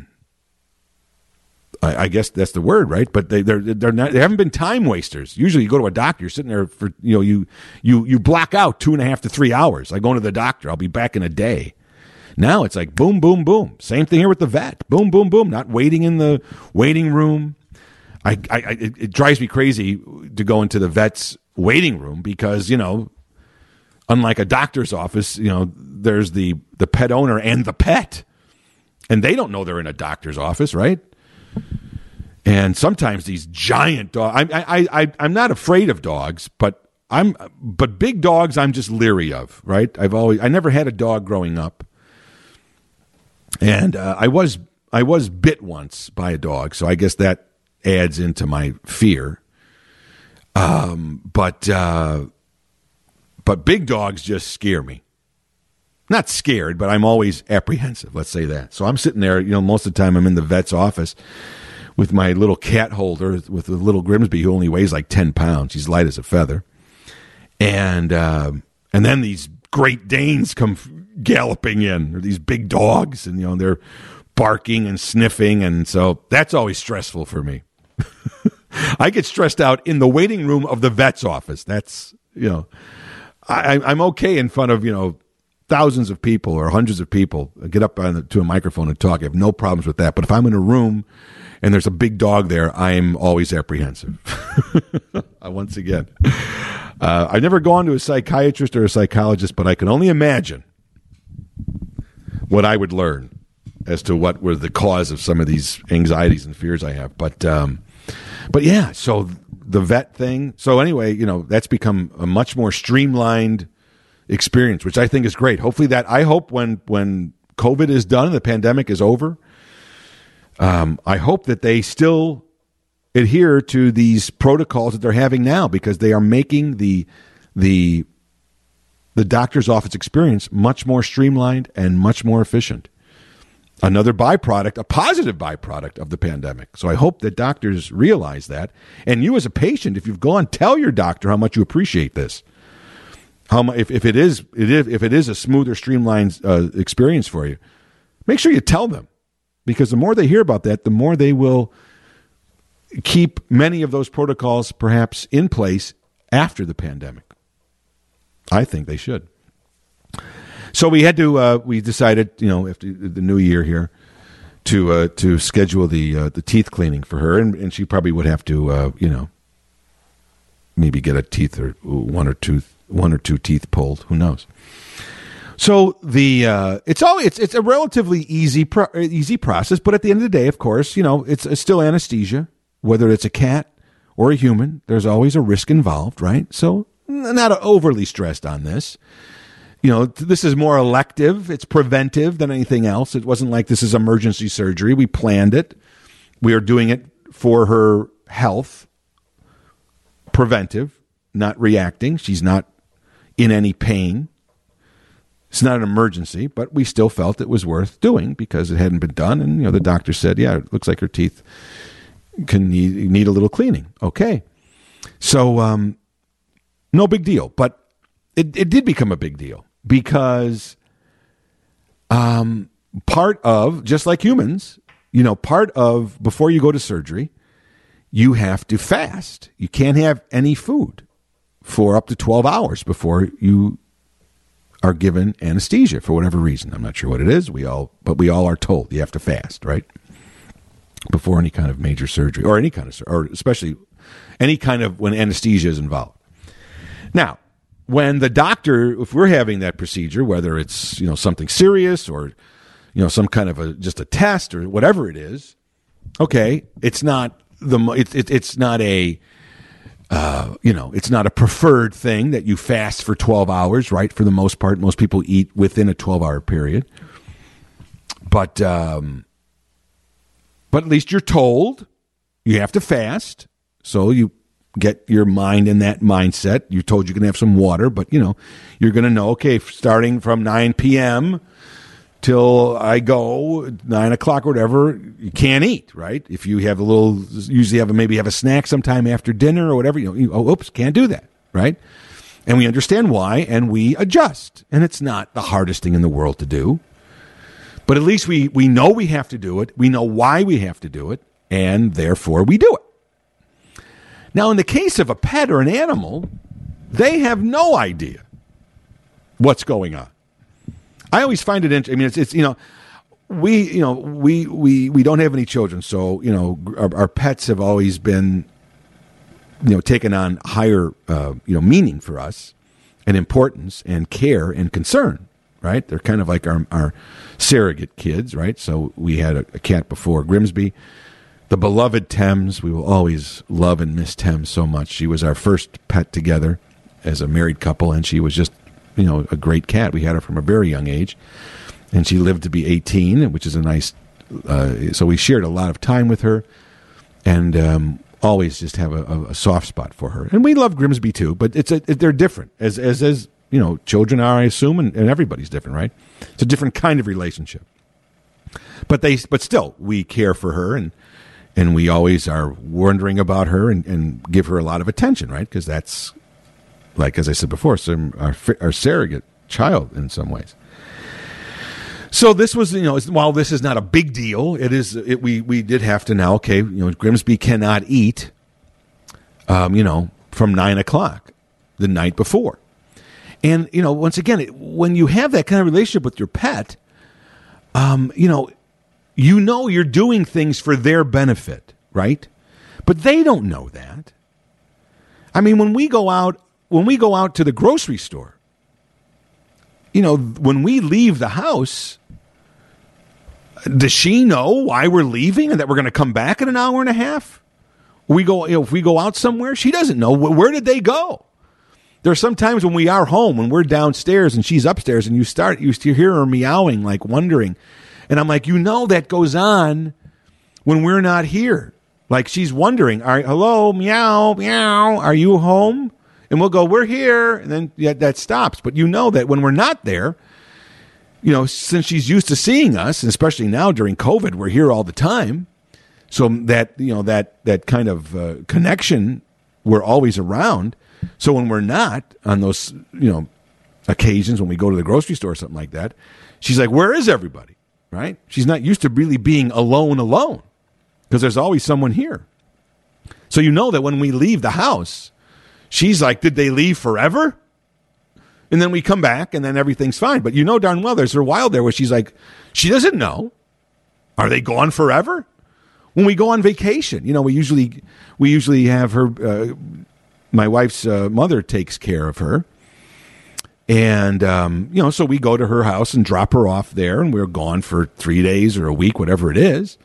I guess that's the word, right? But they they're they're not they haven't been time wasters. Usually, you go to a doctor, you're sitting there for you know you you you block out two and a half to three hours. I go to the doctor, I'll be back in a day. Now it's like boom, boom, boom. Same thing here with the vet. Boom, boom, boom. Not waiting in the waiting room. I, I, I it, it drives me crazy to go into the vet's waiting room because you know, unlike a doctor's office, you know, there's the the pet owner and the pet, and they don't know they're in a doctor's office, right? And sometimes these giant dogs, I, I, I, I'm not afraid of dogs, but I'm, but big dogs I'm just leery of, right? I've always, I never had a dog growing up, and uh, I was, I was bit once by a dog, so I guess that adds into my fear. Um, but, uh, but big dogs just scare me. Not scared, but I'm always apprehensive. Let's say that. So I'm sitting there, you know, most of the time I'm in the vet's office with my little cat holder with the little Grimsby who only weighs like ten pounds. He's light as a feather. And, uh, and then these Great Danes come f- galloping in, or these big dogs, and you know they're barking and sniffing, and so that's always stressful for me. I get stressed out in the waiting room of the vet's office. That's, you know, I, I'm okay in front of, you know, thousands of people or hundreds of people. I get up on the, to a microphone and talk. I have no problems with that. But if I'm in a room and there's a big dog there, I'm always apprehensive. Once again, uh, I've never gone to a psychiatrist or a psychologist, but I can only imagine what I would learn as to what were the cause of some of these anxieties and fears I have. But, um, but yeah, so the vet thing. So anyway, you know, that's become a much more streamlined experience, which I think is great. Hopefully that, I hope when, when COVID is done and the pandemic is over, um, I hope that they still adhere to these protocols that they're having now, because they are making the, the, the doctor's office experience much more streamlined and much more efficient. Another byproduct, a positive byproduct of the pandemic. So I hope that doctors realize that. And you as a patient, if you've gone, tell your doctor how much you appreciate this. How much, if, if it is, it is if it is a smoother, streamlined uh, experience for you, make sure you tell them, because the more they hear about that, the more they will keep many of those protocols perhaps in place after the pandemic. I think they should. So we had to. Uh, we decided, you know, after the new year here, to uh, to schedule the uh, the teeth cleaning for her, and, and she probably would have to, uh, you know, maybe get a teeth or one or two one or two teeth pulled. Who knows? So the uh, it's all it's it's a relatively easy pro- easy process, but at the end of the day, of course, you know, it's, it's still anesthesia, whether it's a cat or a human. There's always a risk involved, right? So not overly stressed on this. You know, this is more elective. It's preventive than anything else. It wasn't like this is emergency surgery. We planned it. We are doing it for her health. Preventive, not reacting. She's not in any pain. It's not an emergency, but we still felt it was worth doing because it hadn't been done. And, you know, the doctor said, yeah, it looks like her teeth can need, need a little cleaning. Okay. So, um, no big deal. But it, it did become a big deal. Because um, part of, just like humans, you know, part of, before you go to surgery, you have to fast. You can't have any food for up to twelve hours before you are given anesthesia for whatever reason. I'm not sure what it is. We all, but we all are told you have to fast, right? Before any kind of major surgery or any kind of, or especially any kind of when anesthesia is involved. Now, when the doctor, if we're having that procedure, whether it's, you know, something serious or, you know, some kind of a, just a test or whatever it is, okay, it's not the, it's, it, it's not a, uh, you know, it's not a preferred thing that you fast for twelve hours, right? For the most part, most people eat within a twelve hour period. But, um, but at least you're told you have to fast. So you get your mind in that mindset. You're told you can have some water, but, you know, you're going to know, okay, starting from nine p.m. till I go, nine o'clock or whatever, you can't eat, right? If you have a little, usually have a, maybe have a snack sometime after dinner or whatever, you know, you, oh, oops, can't do that, right? And we understand why, and we adjust. And it's not the hardest thing in the world to do. But at least we, we know we have to do it. We know why we have to do it, and therefore we do it. Now, in the case of a pet or an animal, they have no idea what's going on. I always find it interesting. I mean, it's, it's, you know, we, you know, we, we, we don't have any children. So, you know, our, our pets have always been, you know, taken on higher, uh, you know, meaning for us and importance and care and concern, right? They're kind of like our, our surrogate kids, right? So we had a, a cat before, Grimsby. The beloved Thames, we will always love and miss Thames so much. She was our first pet together as a married couple, and she was just, you know, a great cat. We had her from a very young age, and she lived to be eighteen, which is a nice, uh, so we shared a lot of time with her, and um, always just have a, a soft spot for her. And we love Grimsby too, but it's a, it, they're different, as, as, as, you know, children are, I assume, and, and everybody's different, right? It's a different kind of relationship. But they, but still, we care for her, and And we always are wondering about her and, and give her a lot of attention, right? Because that's, like, as I said before, some our, our surrogate child in some ways. So this was, you know, while this is not a big deal, it is. It, we we did have to now. Okay, you know, Grimsby cannot eat, um, you know, from nine o'clock the night before, and you know, once again, it, when you have that kind of relationship with your pet, um, you know, you know you're doing things for their benefit, right? But they don't know that. I mean, when we go out, when we go out to the grocery store. You know, when we leave the house, does she know why we're leaving and that we're going to come back in an hour and a half? We go, you know, if we go out somewhere, she doesn't know. Where did they go? There are some times when we are home, when we're downstairs and she's upstairs, and you start, you hear her meowing, like wondering, and I'm like, you know, that goes on when we're not here. Like she's wondering, are, hello, meow, meow, are you home? And we'll go, we're here, and then yeah, that stops. But you know that when we're not there, you know, since she's used to seeing us, and especially now during COVID, we're here all the time. So that, you know, that that kind of uh, connection, we're always around. So when we're not on those, you know, occasions when we go to the grocery store or something like that, she's like, where is everybody? Right? She's not used to really being alone, alone, because there's always someone here. So you know that when we leave the house, she's like, did they leave forever? And then we come back, and then everything's fine. But you know darn well there's a while there where she's like, she doesn't know. Are they gone forever? When we go on vacation, you know, we usually we usually have her, uh, my wife's uh, mother takes care of her. And, um, you know, so we go to her house and drop her off there, and we're gone for three days or a week, whatever it is.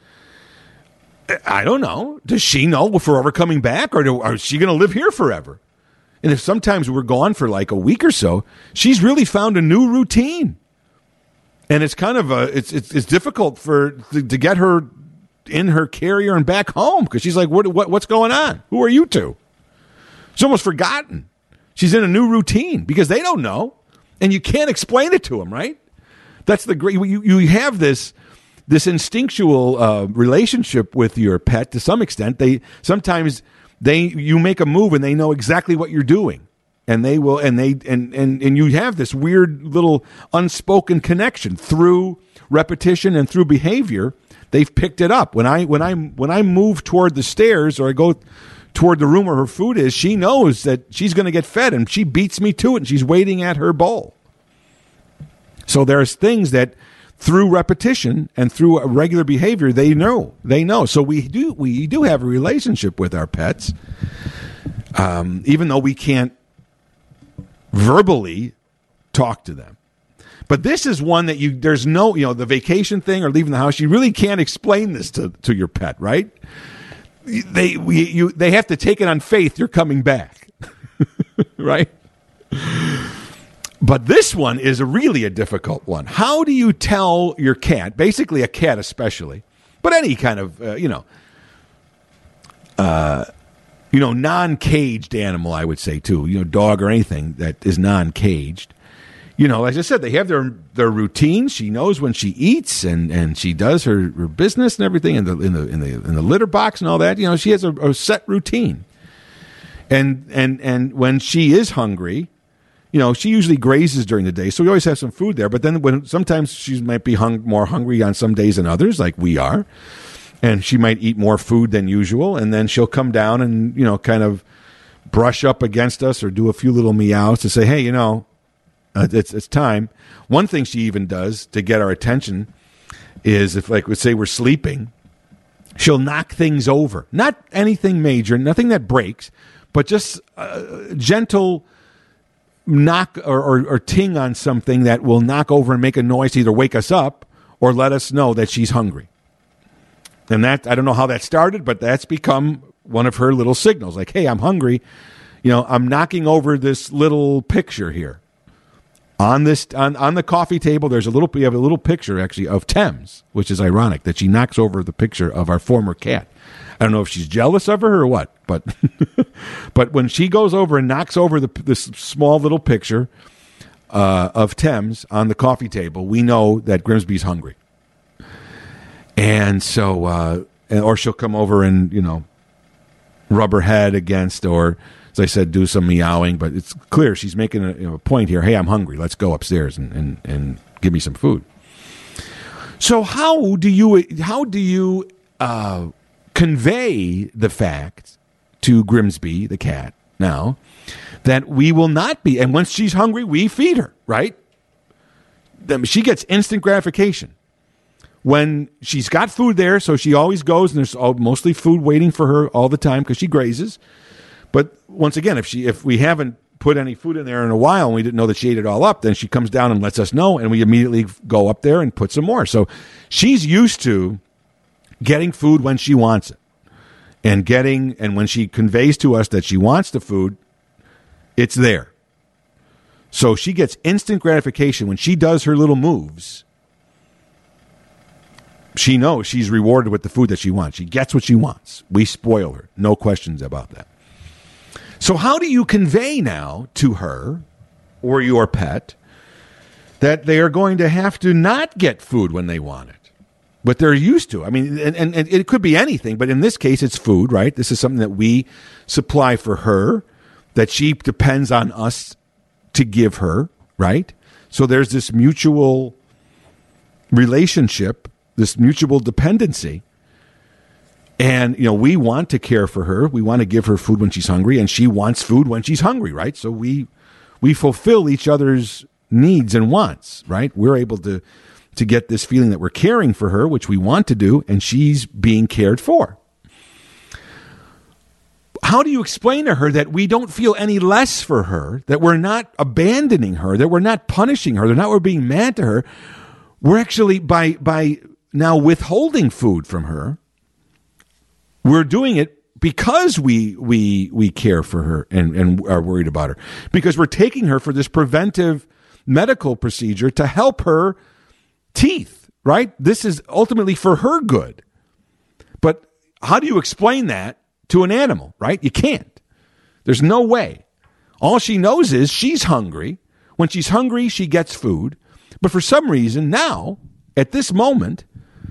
I don't know. Does she know if we're ever coming back, or, do, or is she going to live here forever? And if sometimes we're gone for like a week or so, she's really found a new routine, and it's kind of a it's it's, it's difficult for to, to get her in her carrier and back home because she's like, what what what's going on? Who are you two? She's almost forgotten. She's in a new routine because they don't know, and you can't explain it to them, right? That's the great. You you have this. This instinctual uh, relationship with your pet to some extent. They sometimes they you make a move and they know exactly what you're doing, and they will and they and and and you have this weird little unspoken connection through repetition and through behavior. They've picked it up. When I when I when I move toward the stairs or I go toward the room where her food is, she knows that she's going to get fed, and she beats me to it, and she's waiting at her bowl. So there's things that. Through repetition and through regular behavior, they know. They know. So we do we do have a relationship with our pets, um, even though we can't verbally talk to them. But this is one that you there's no, you know, the vacation thing or leaving the house. You really can't explain this to, to your pet, right? They we, you they have to take it on faith. You're coming back, right? But this one is a really a difficult one. How do you tell your cat, basically a cat especially, but any kind of, uh, you know, uh, you know, non-caged animal, I would say too, you know, dog or anything that is non-caged. You know, as I said, they have their their routine. She knows when she eats, and, and she does her, her business and everything in the in the in the in the litter box and all that. You know, she has a, a set routine. And and and when she is hungry, you know, she usually grazes during the day, so we always have some food there. But then when sometimes she might be hung, more hungry on some days than others, like we are, and she might eat more food than usual, and then she'll come down and, you know, kind of brush up against us or do a few little meows to say, hey, you know, uh, it's it's time. One thing she even does to get our attention is if, like, let's say we're sleeping, she'll knock things over. Not anything major, nothing that breaks, but just uh, gentle knock or, or, or ting on something that will knock over and make a noise to either wake us up or let us know that she's hungry. And that, I don't know how that started, but that's become one of her little signals. Like, hey, I'm hungry. You know, I'm knocking over this little picture here. On this on, on the coffee table, there's a little we have a little picture actually of Thames, which is ironic that she knocks over the picture of our former cat. I don't know if she's jealous of her or what, but but when she goes over and knocks over the, this small little picture uh, of Thames on the coffee table, we know that Grimsby's hungry. And so, uh, or she'll come over and, you know, rub her head against or as I said, do some meowing, but it's clear she's making a, you know, a point here. Hey, I'm hungry. Let's go upstairs and, and, and give me some food. So how do you how do you uh, convey the fact to Grimsby, the cat, now, that we will not be, and once she's hungry, we feed her, right? Then she gets instant gratification. When she's got food there, so she always goes, and there's all, mostly food waiting for her all the time because she grazes. But once again, if she if we haven't put any food in there in a while and we didn't know that she ate it all up, then she comes down and lets us know, and we immediately go up there and put some more. So she's used to getting food when she wants it. And getting, and when she conveys to us that she wants the food, it's there. So she gets instant gratification when she does her little moves. She knows she's rewarded with the food that she wants. She gets what she wants. We spoil her. No questions about that. So how do you convey now to her or your pet that they are going to have to not get food when they want it? But they're used to. I mean, and, and, and it could be anything, but in this case, it's food, right? This is something that we supply for her, that she depends on us to give her, right? So there's this mutual relationship, this mutual dependency. And, you know, we want to care for her. We want to give her food when she's hungry, and she wants food when she's hungry, right? So we we fulfill each other's needs and wants, right? We're able to to get this feeling that we're caring for her, which we want to do, and she's being cared for. How do you explain to her that we don't feel any less for her, that we're not abandoning her, that we're not punishing her, that not we're being mad to her? We're actually, by by now withholding food from her, we're doing it because we we we care for her and, and are worried about her. Because we're taking her for this preventive medical procedure to help her teeth, right? This is ultimately for her good. But how do you explain that to an animal, right? You can't. There's no way. All she knows is she's hungry. When she's hungry, she gets food. But for some reason now, at this moment,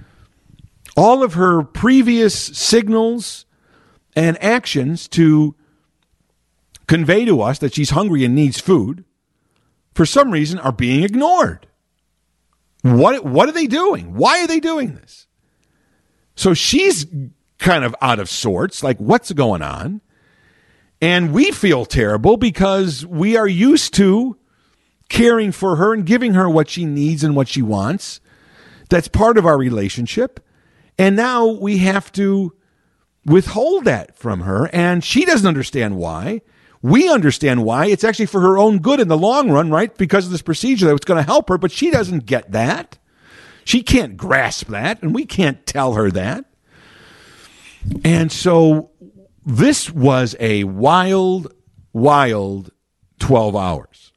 all of her previous signals and actions to convey to us that she's hungry and needs food, for some reason, are being ignored. What, what are they doing? Why are they doing this? So she's kind of out of sorts, like what's going on? And we feel terrible because we are used to caring for her and giving her what she needs and what she wants. That's part of our relationship. And now we have to withhold that from her, and she doesn't understand why. We understand why. It's actually for her own good in the long run, right? Because of this procedure that it's going to help her, but she doesn't get that. She can't grasp that, and we can't tell her that. And so this was a wild, wild twelve hours.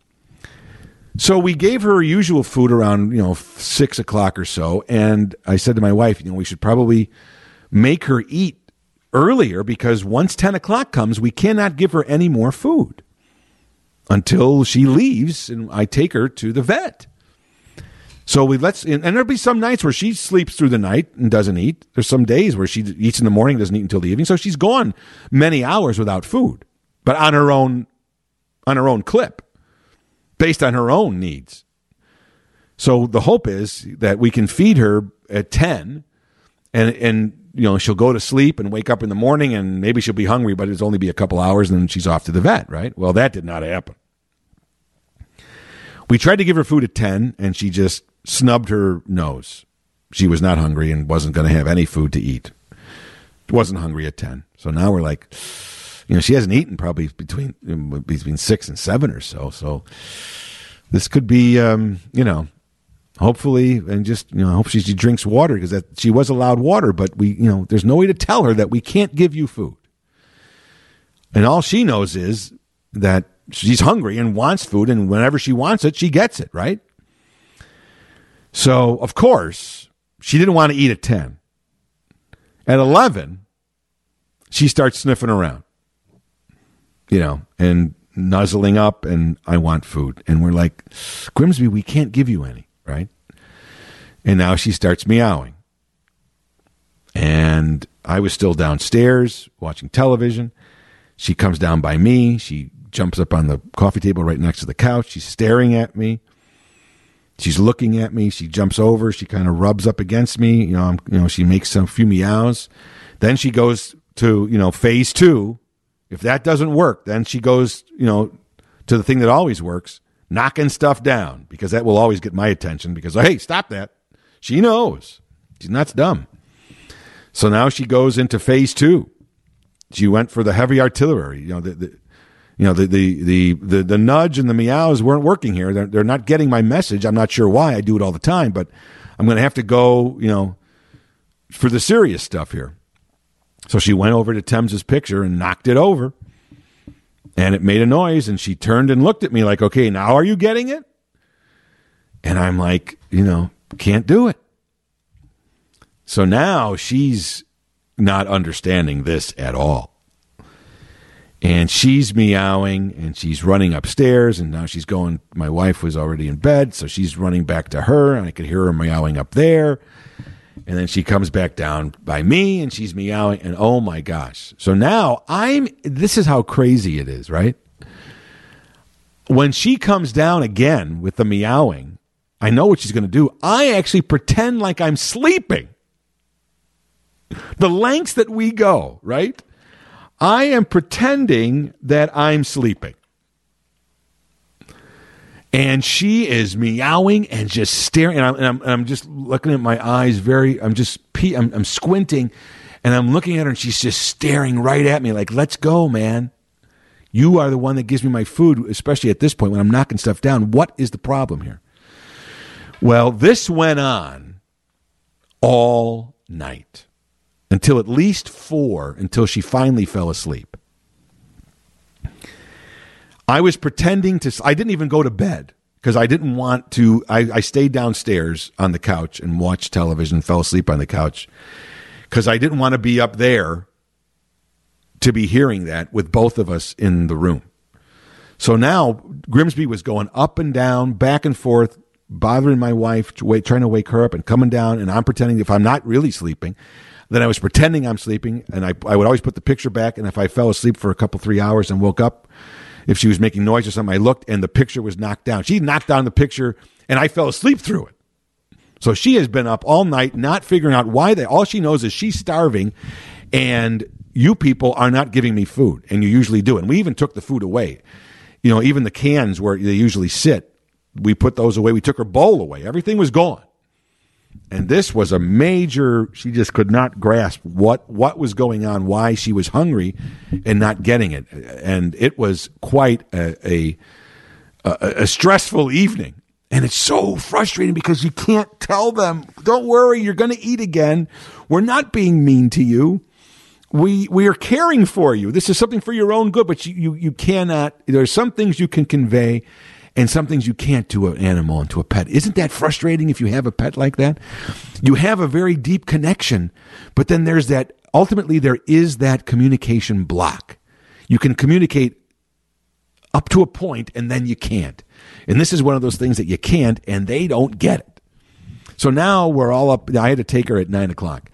So we gave her her usual food around, you know, six o'clock or so. And I said to my wife, you know, we should probably make her eat earlier, because once ten o'clock comes, we cannot give her any more food until she leaves and I take her to the vet. So we let's, and there'll be some nights where she sleeps through the night and doesn't eat. There's some days where she eats in the morning, doesn't eat until the evening. So she's gone many hours without food, but on her own, on her own clip, based on her own needs. So the hope is that we can feed her at ten, and, and, you know, she'll go to sleep and wake up in the morning, and maybe she'll be hungry, but it'll only be a couple hours, and then she's off to the vet, right? Well, that did not happen. We tried to give her food at ten, and she just snubbed her nose. She was not hungry and wasn't going to have any food to eat. Wasn't hungry at ten. So now we're like, you know, she hasn't eaten probably between between six and seven or so. So this could be, um, you know, hopefully, and just, you know, I hope she, she drinks water, because that she was allowed water, but we, you know, there's no way to tell her that we can't give you food. And all she knows is that she's hungry and wants food, and whenever she wants it, she gets it, right? So, of course, she didn't want to eat at ten. At eleven, she starts sniffing around, you know, and nuzzling up, and I want food. And we're like, Grimsby, we can't give you any, right? And now she starts meowing. And I was still downstairs watching television. She comes down by me. She jumps up on the coffee table right next to the couch. She's staring at me. She's looking at me. She jumps over. She kind of rubs up against me. You know, I'm, you know, she makes some few meows. Then she goes to, you know, phase two. If that doesn't work, then she goes, you know, to the thing that always works, knocking stuff down, because that will always get my attention because, hey, stop that. She knows. She's not dumb. So now she goes into phase two. She went for the heavy artillery. You know, the, the you know the, the the the the nudge and the meows weren't working here. They're they're not getting my message. I'm not sure why. I do it all the time, but I'm going to have to go, you know, for the serious stuff here. So she went over to Thames' picture and knocked it over, and it made a noise. And she turned and looked at me like, "Okay, now are you getting it?" And I'm like, you know, can't do it. So now she's not understanding this at all. And she's meowing and she's running upstairs, and now she's going, my wife was already in bed, so she's running back to her, and I could hear her meowing up there. And then she comes back down by me and she's meowing, and oh my gosh. So now I'm, this is how crazy it is, right? When she comes down again with the meowing, I know what she's going to do. I actually pretend like I'm sleeping. The lengths that we go, right? I am pretending that I'm sleeping. And she is meowing and just staring. And I'm, and I'm, and I'm just looking at my eyes very, I'm just, pe- I'm, I'm squinting. And I'm looking at her and she's just staring right at me like, let's go, man. You are the one that gives me my food, especially at this point when I'm knocking stuff down. What is the problem here? Well, this went on all night. Until at least four, until she finally fell asleep. I was pretending to, I didn't even go to bed because I didn't want to, I, I stayed downstairs on the couch and watched television, fell asleep on the couch because I didn't want to be up there to be hearing that with both of us in the room. So now Grimsby was going up and down, back and forth, bothering my wife, trying to wake her up and coming down, and I'm pretending if I'm not really sleeping, then I was pretending I'm sleeping, and I, I would always put the picture back, and if I fell asleep for a couple, three hours and woke up, if she was making noise or something, I looked, and the picture was knocked down. She knocked down the picture, and I fell asleep through it. So she has been up all night not figuring out why they, all she knows is she's starving, and you people are not giving me food, and you usually do. And we even took the food away. You know, even the cans where they usually sit, we put those away. We took her bowl away. Everything was gone. And this was a major, she just could not grasp what, what was going on, why she was hungry and not getting it. And it was quite a, a, a stressful evening. And it's so frustrating because you can't tell them, don't worry, you're going to eat again. We're not being mean to you. We we are caring for you. This is something for your own good, but you, you, you cannot, there are some things you can convey and some things you can't to an animal and to a pet. Isn't that frustrating if you have a pet like that? You have a very deep connection, but then there's that, ultimately there is that communication block. You can communicate up to a point and then you can't. And this is one of those things that you can't and they don't get it. So now we're all up. I had to take her at nine o'clock.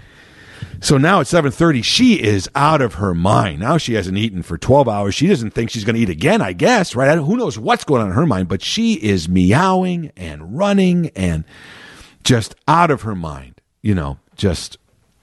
So now at seven thirty, she is out of her mind. Now she hasn't eaten for twelve hours. She doesn't think she's going to eat again, I guess, right? Who knows what's going on in her mind, but she is meowing and running and just out of her mind, you know, just.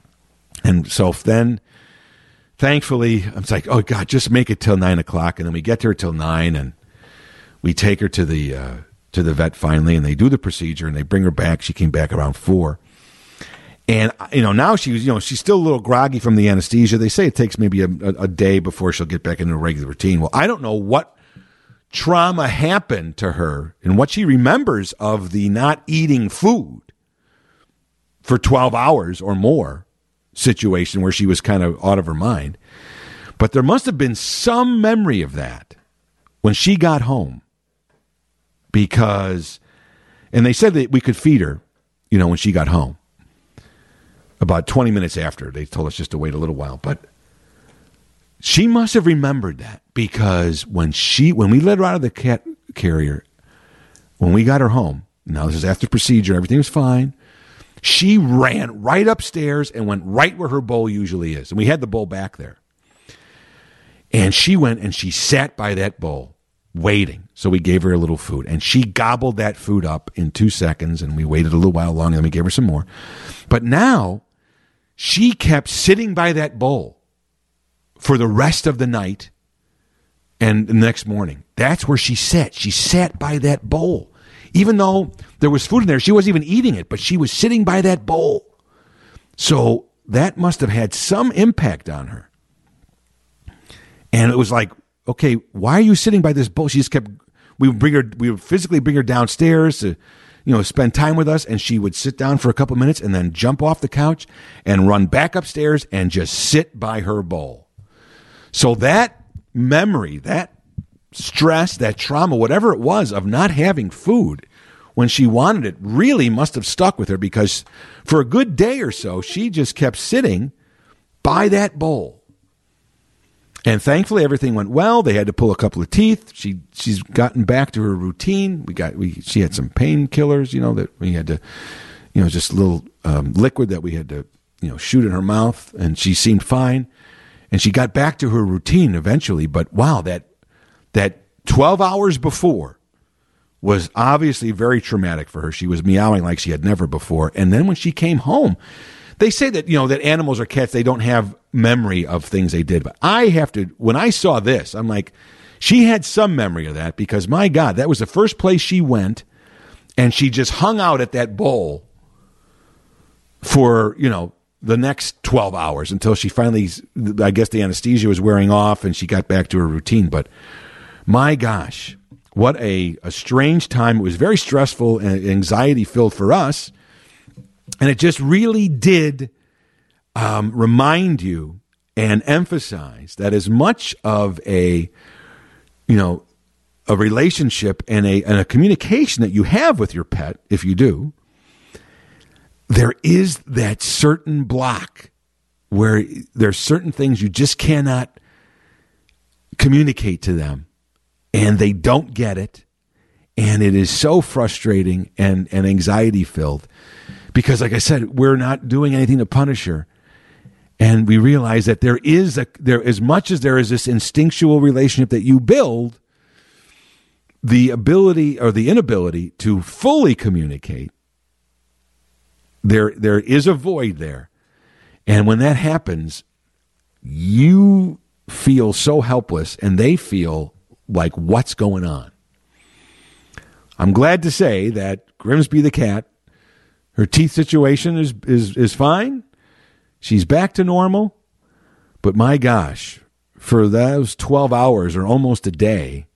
And so then, thankfully, I'm like, oh, God, just make it till nine o'clock. And then we get to her till nine, and we take her to the uh, to the vet finally, and they do the procedure, and they bring her back. She came back around four. And, you know, now she's, you know, she's still a little groggy from the anesthesia. They say it takes maybe a, a, a day before she'll get back into a regular routine. Well, I don't know what trauma happened to her and what she remembers of the not eating food for twelve hours or more situation where she was kind of out of her mind. But there must have been some memory of that when she got home because, and they said that we could feed her, you know, when she got home. About twenty minutes after, they told us just to wait a little while. But she must have remembered that because when she, when we let her out of the cat carrier, when we got her home, now this is after procedure, everything was fine. She ran right upstairs and went right where her bowl usually is. And we had the bowl back there. And she went and she sat by that bowl waiting. So we gave her a little food, and she gobbled that food up in two seconds, and we waited a little while longer, and then we gave her some more. But now she kept sitting by that bowl for the rest of the night and the next morning. That's where she sat. She sat by that bowl. Even though there was food in there, she wasn't even eating it, but she was sitting by that bowl. So that must have had some impact on her. And it was like, okay, why are you sitting by this bowl? She just kept, we would bring her, we would physically bring her downstairs to, you know, spend time with us, and she would sit down for a couple minutes and then jump off the couch and run back upstairs and just sit by her bowl. So that memory, that stress, that trauma, whatever it was of not having food when she wanted it, really must have stuck with her, because for a good day or so, she just kept sitting by that bowl. And thankfully, everything went well. They had to pull a couple of teeth. She she's gotten back to her routine. We got we she had some painkillers, you know, that we had to, you know, just a little um, liquid that we had to, you know, shoot in her mouth, and she seemed fine. And she got back to her routine eventually. But wow, that that twelve hours before was obviously very traumatic for her. She was meowing like she had never before. And then when she came home, they say that, you know, that animals or cats, they don't have memory of things they did. But I have to, when I saw this, I'm like, she had some memory of that, because my God, that was the first place she went, and she just hung out at that bowl for, you know, the next twelve hours until she finally, I guess the anesthesia was wearing off and she got back to her routine. But my gosh, what a, a strange time. It was very stressful and anxiety filled for us. And it just really did um, remind you and emphasize that as much of a, you know, a relationship and a, and a communication that you have with your pet, if you do, there is that certain block where there's certain things you just cannot communicate to them, and they don't get it. And it is so frustrating and, and anxiety filled. Because, like I said, we're not doing anything to punish her, and we realize that there is a there as much as there is this instinctual relationship that you build, the ability or the inability to fully communicate, there there is a void there, and when that happens, you feel so helpless, and they feel like, what's going on? I'm glad to say that Grimsby the cat, her teeth situation is, is is fine. She's back to normal. But my gosh, for those twelve hours or almost a day,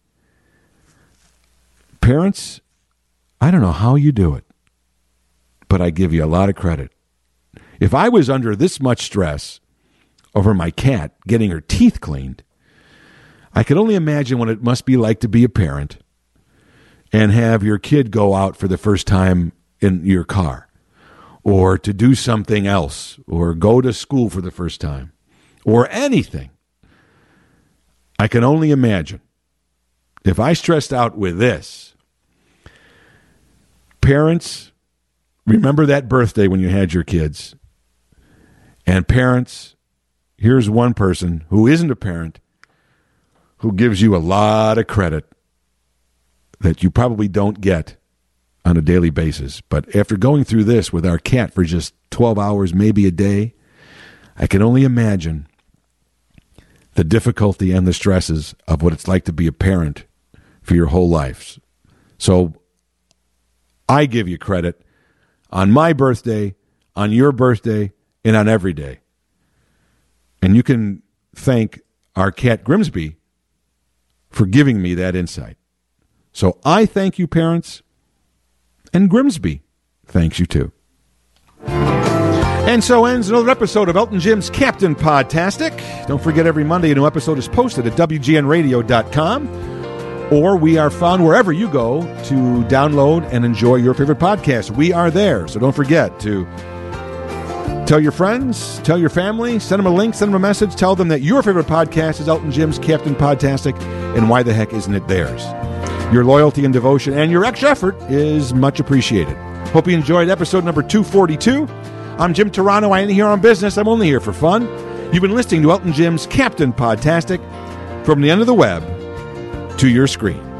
parents, I don't know how you do it, but I give you a lot of credit. If I was under this much stress over my cat getting her teeth cleaned, I could only imagine what it must be like to be a parent and have your kid go out for the first time in your car, or to do something else, or go to school for the first time, or anything. I can only imagine. If I stressed out with this, parents, remember that birthday when you had your kids. And parents, here's one person who isn't a parent who gives you a lot of credit that you probably don't get on a daily basis. But after going through this with our cat for just twelve hours, maybe a day, I can only imagine the difficulty and the stresses of what it's like to be a parent for your whole life. So I give you credit on my birthday, on your birthday, and on every day. And you can thank our cat Grimsby for giving me that insight. So I thank you, parents. And Grimsby thanks you too. And so ends another episode of Elton Jim's Captain Podtastic. Don't forget, every Monday a new episode is posted at W G N radio dot com, or we are found wherever you go to download and enjoy your favorite podcast. We are there, so don't forget to tell your friends, tell your family, send them a link, send them a message, tell them that your favorite podcast is Elton Jim's Captain Podtastic, and why the heck isn't it theirs? Your loyalty and devotion and your extra effort is much appreciated. Hope you enjoyed episode number two forty-two. I'm Jim Turano. I ain't here on business. I'm only here for fun. You've been listening to Elton Jim's Captain Podtastic. from the end of the web to your screen.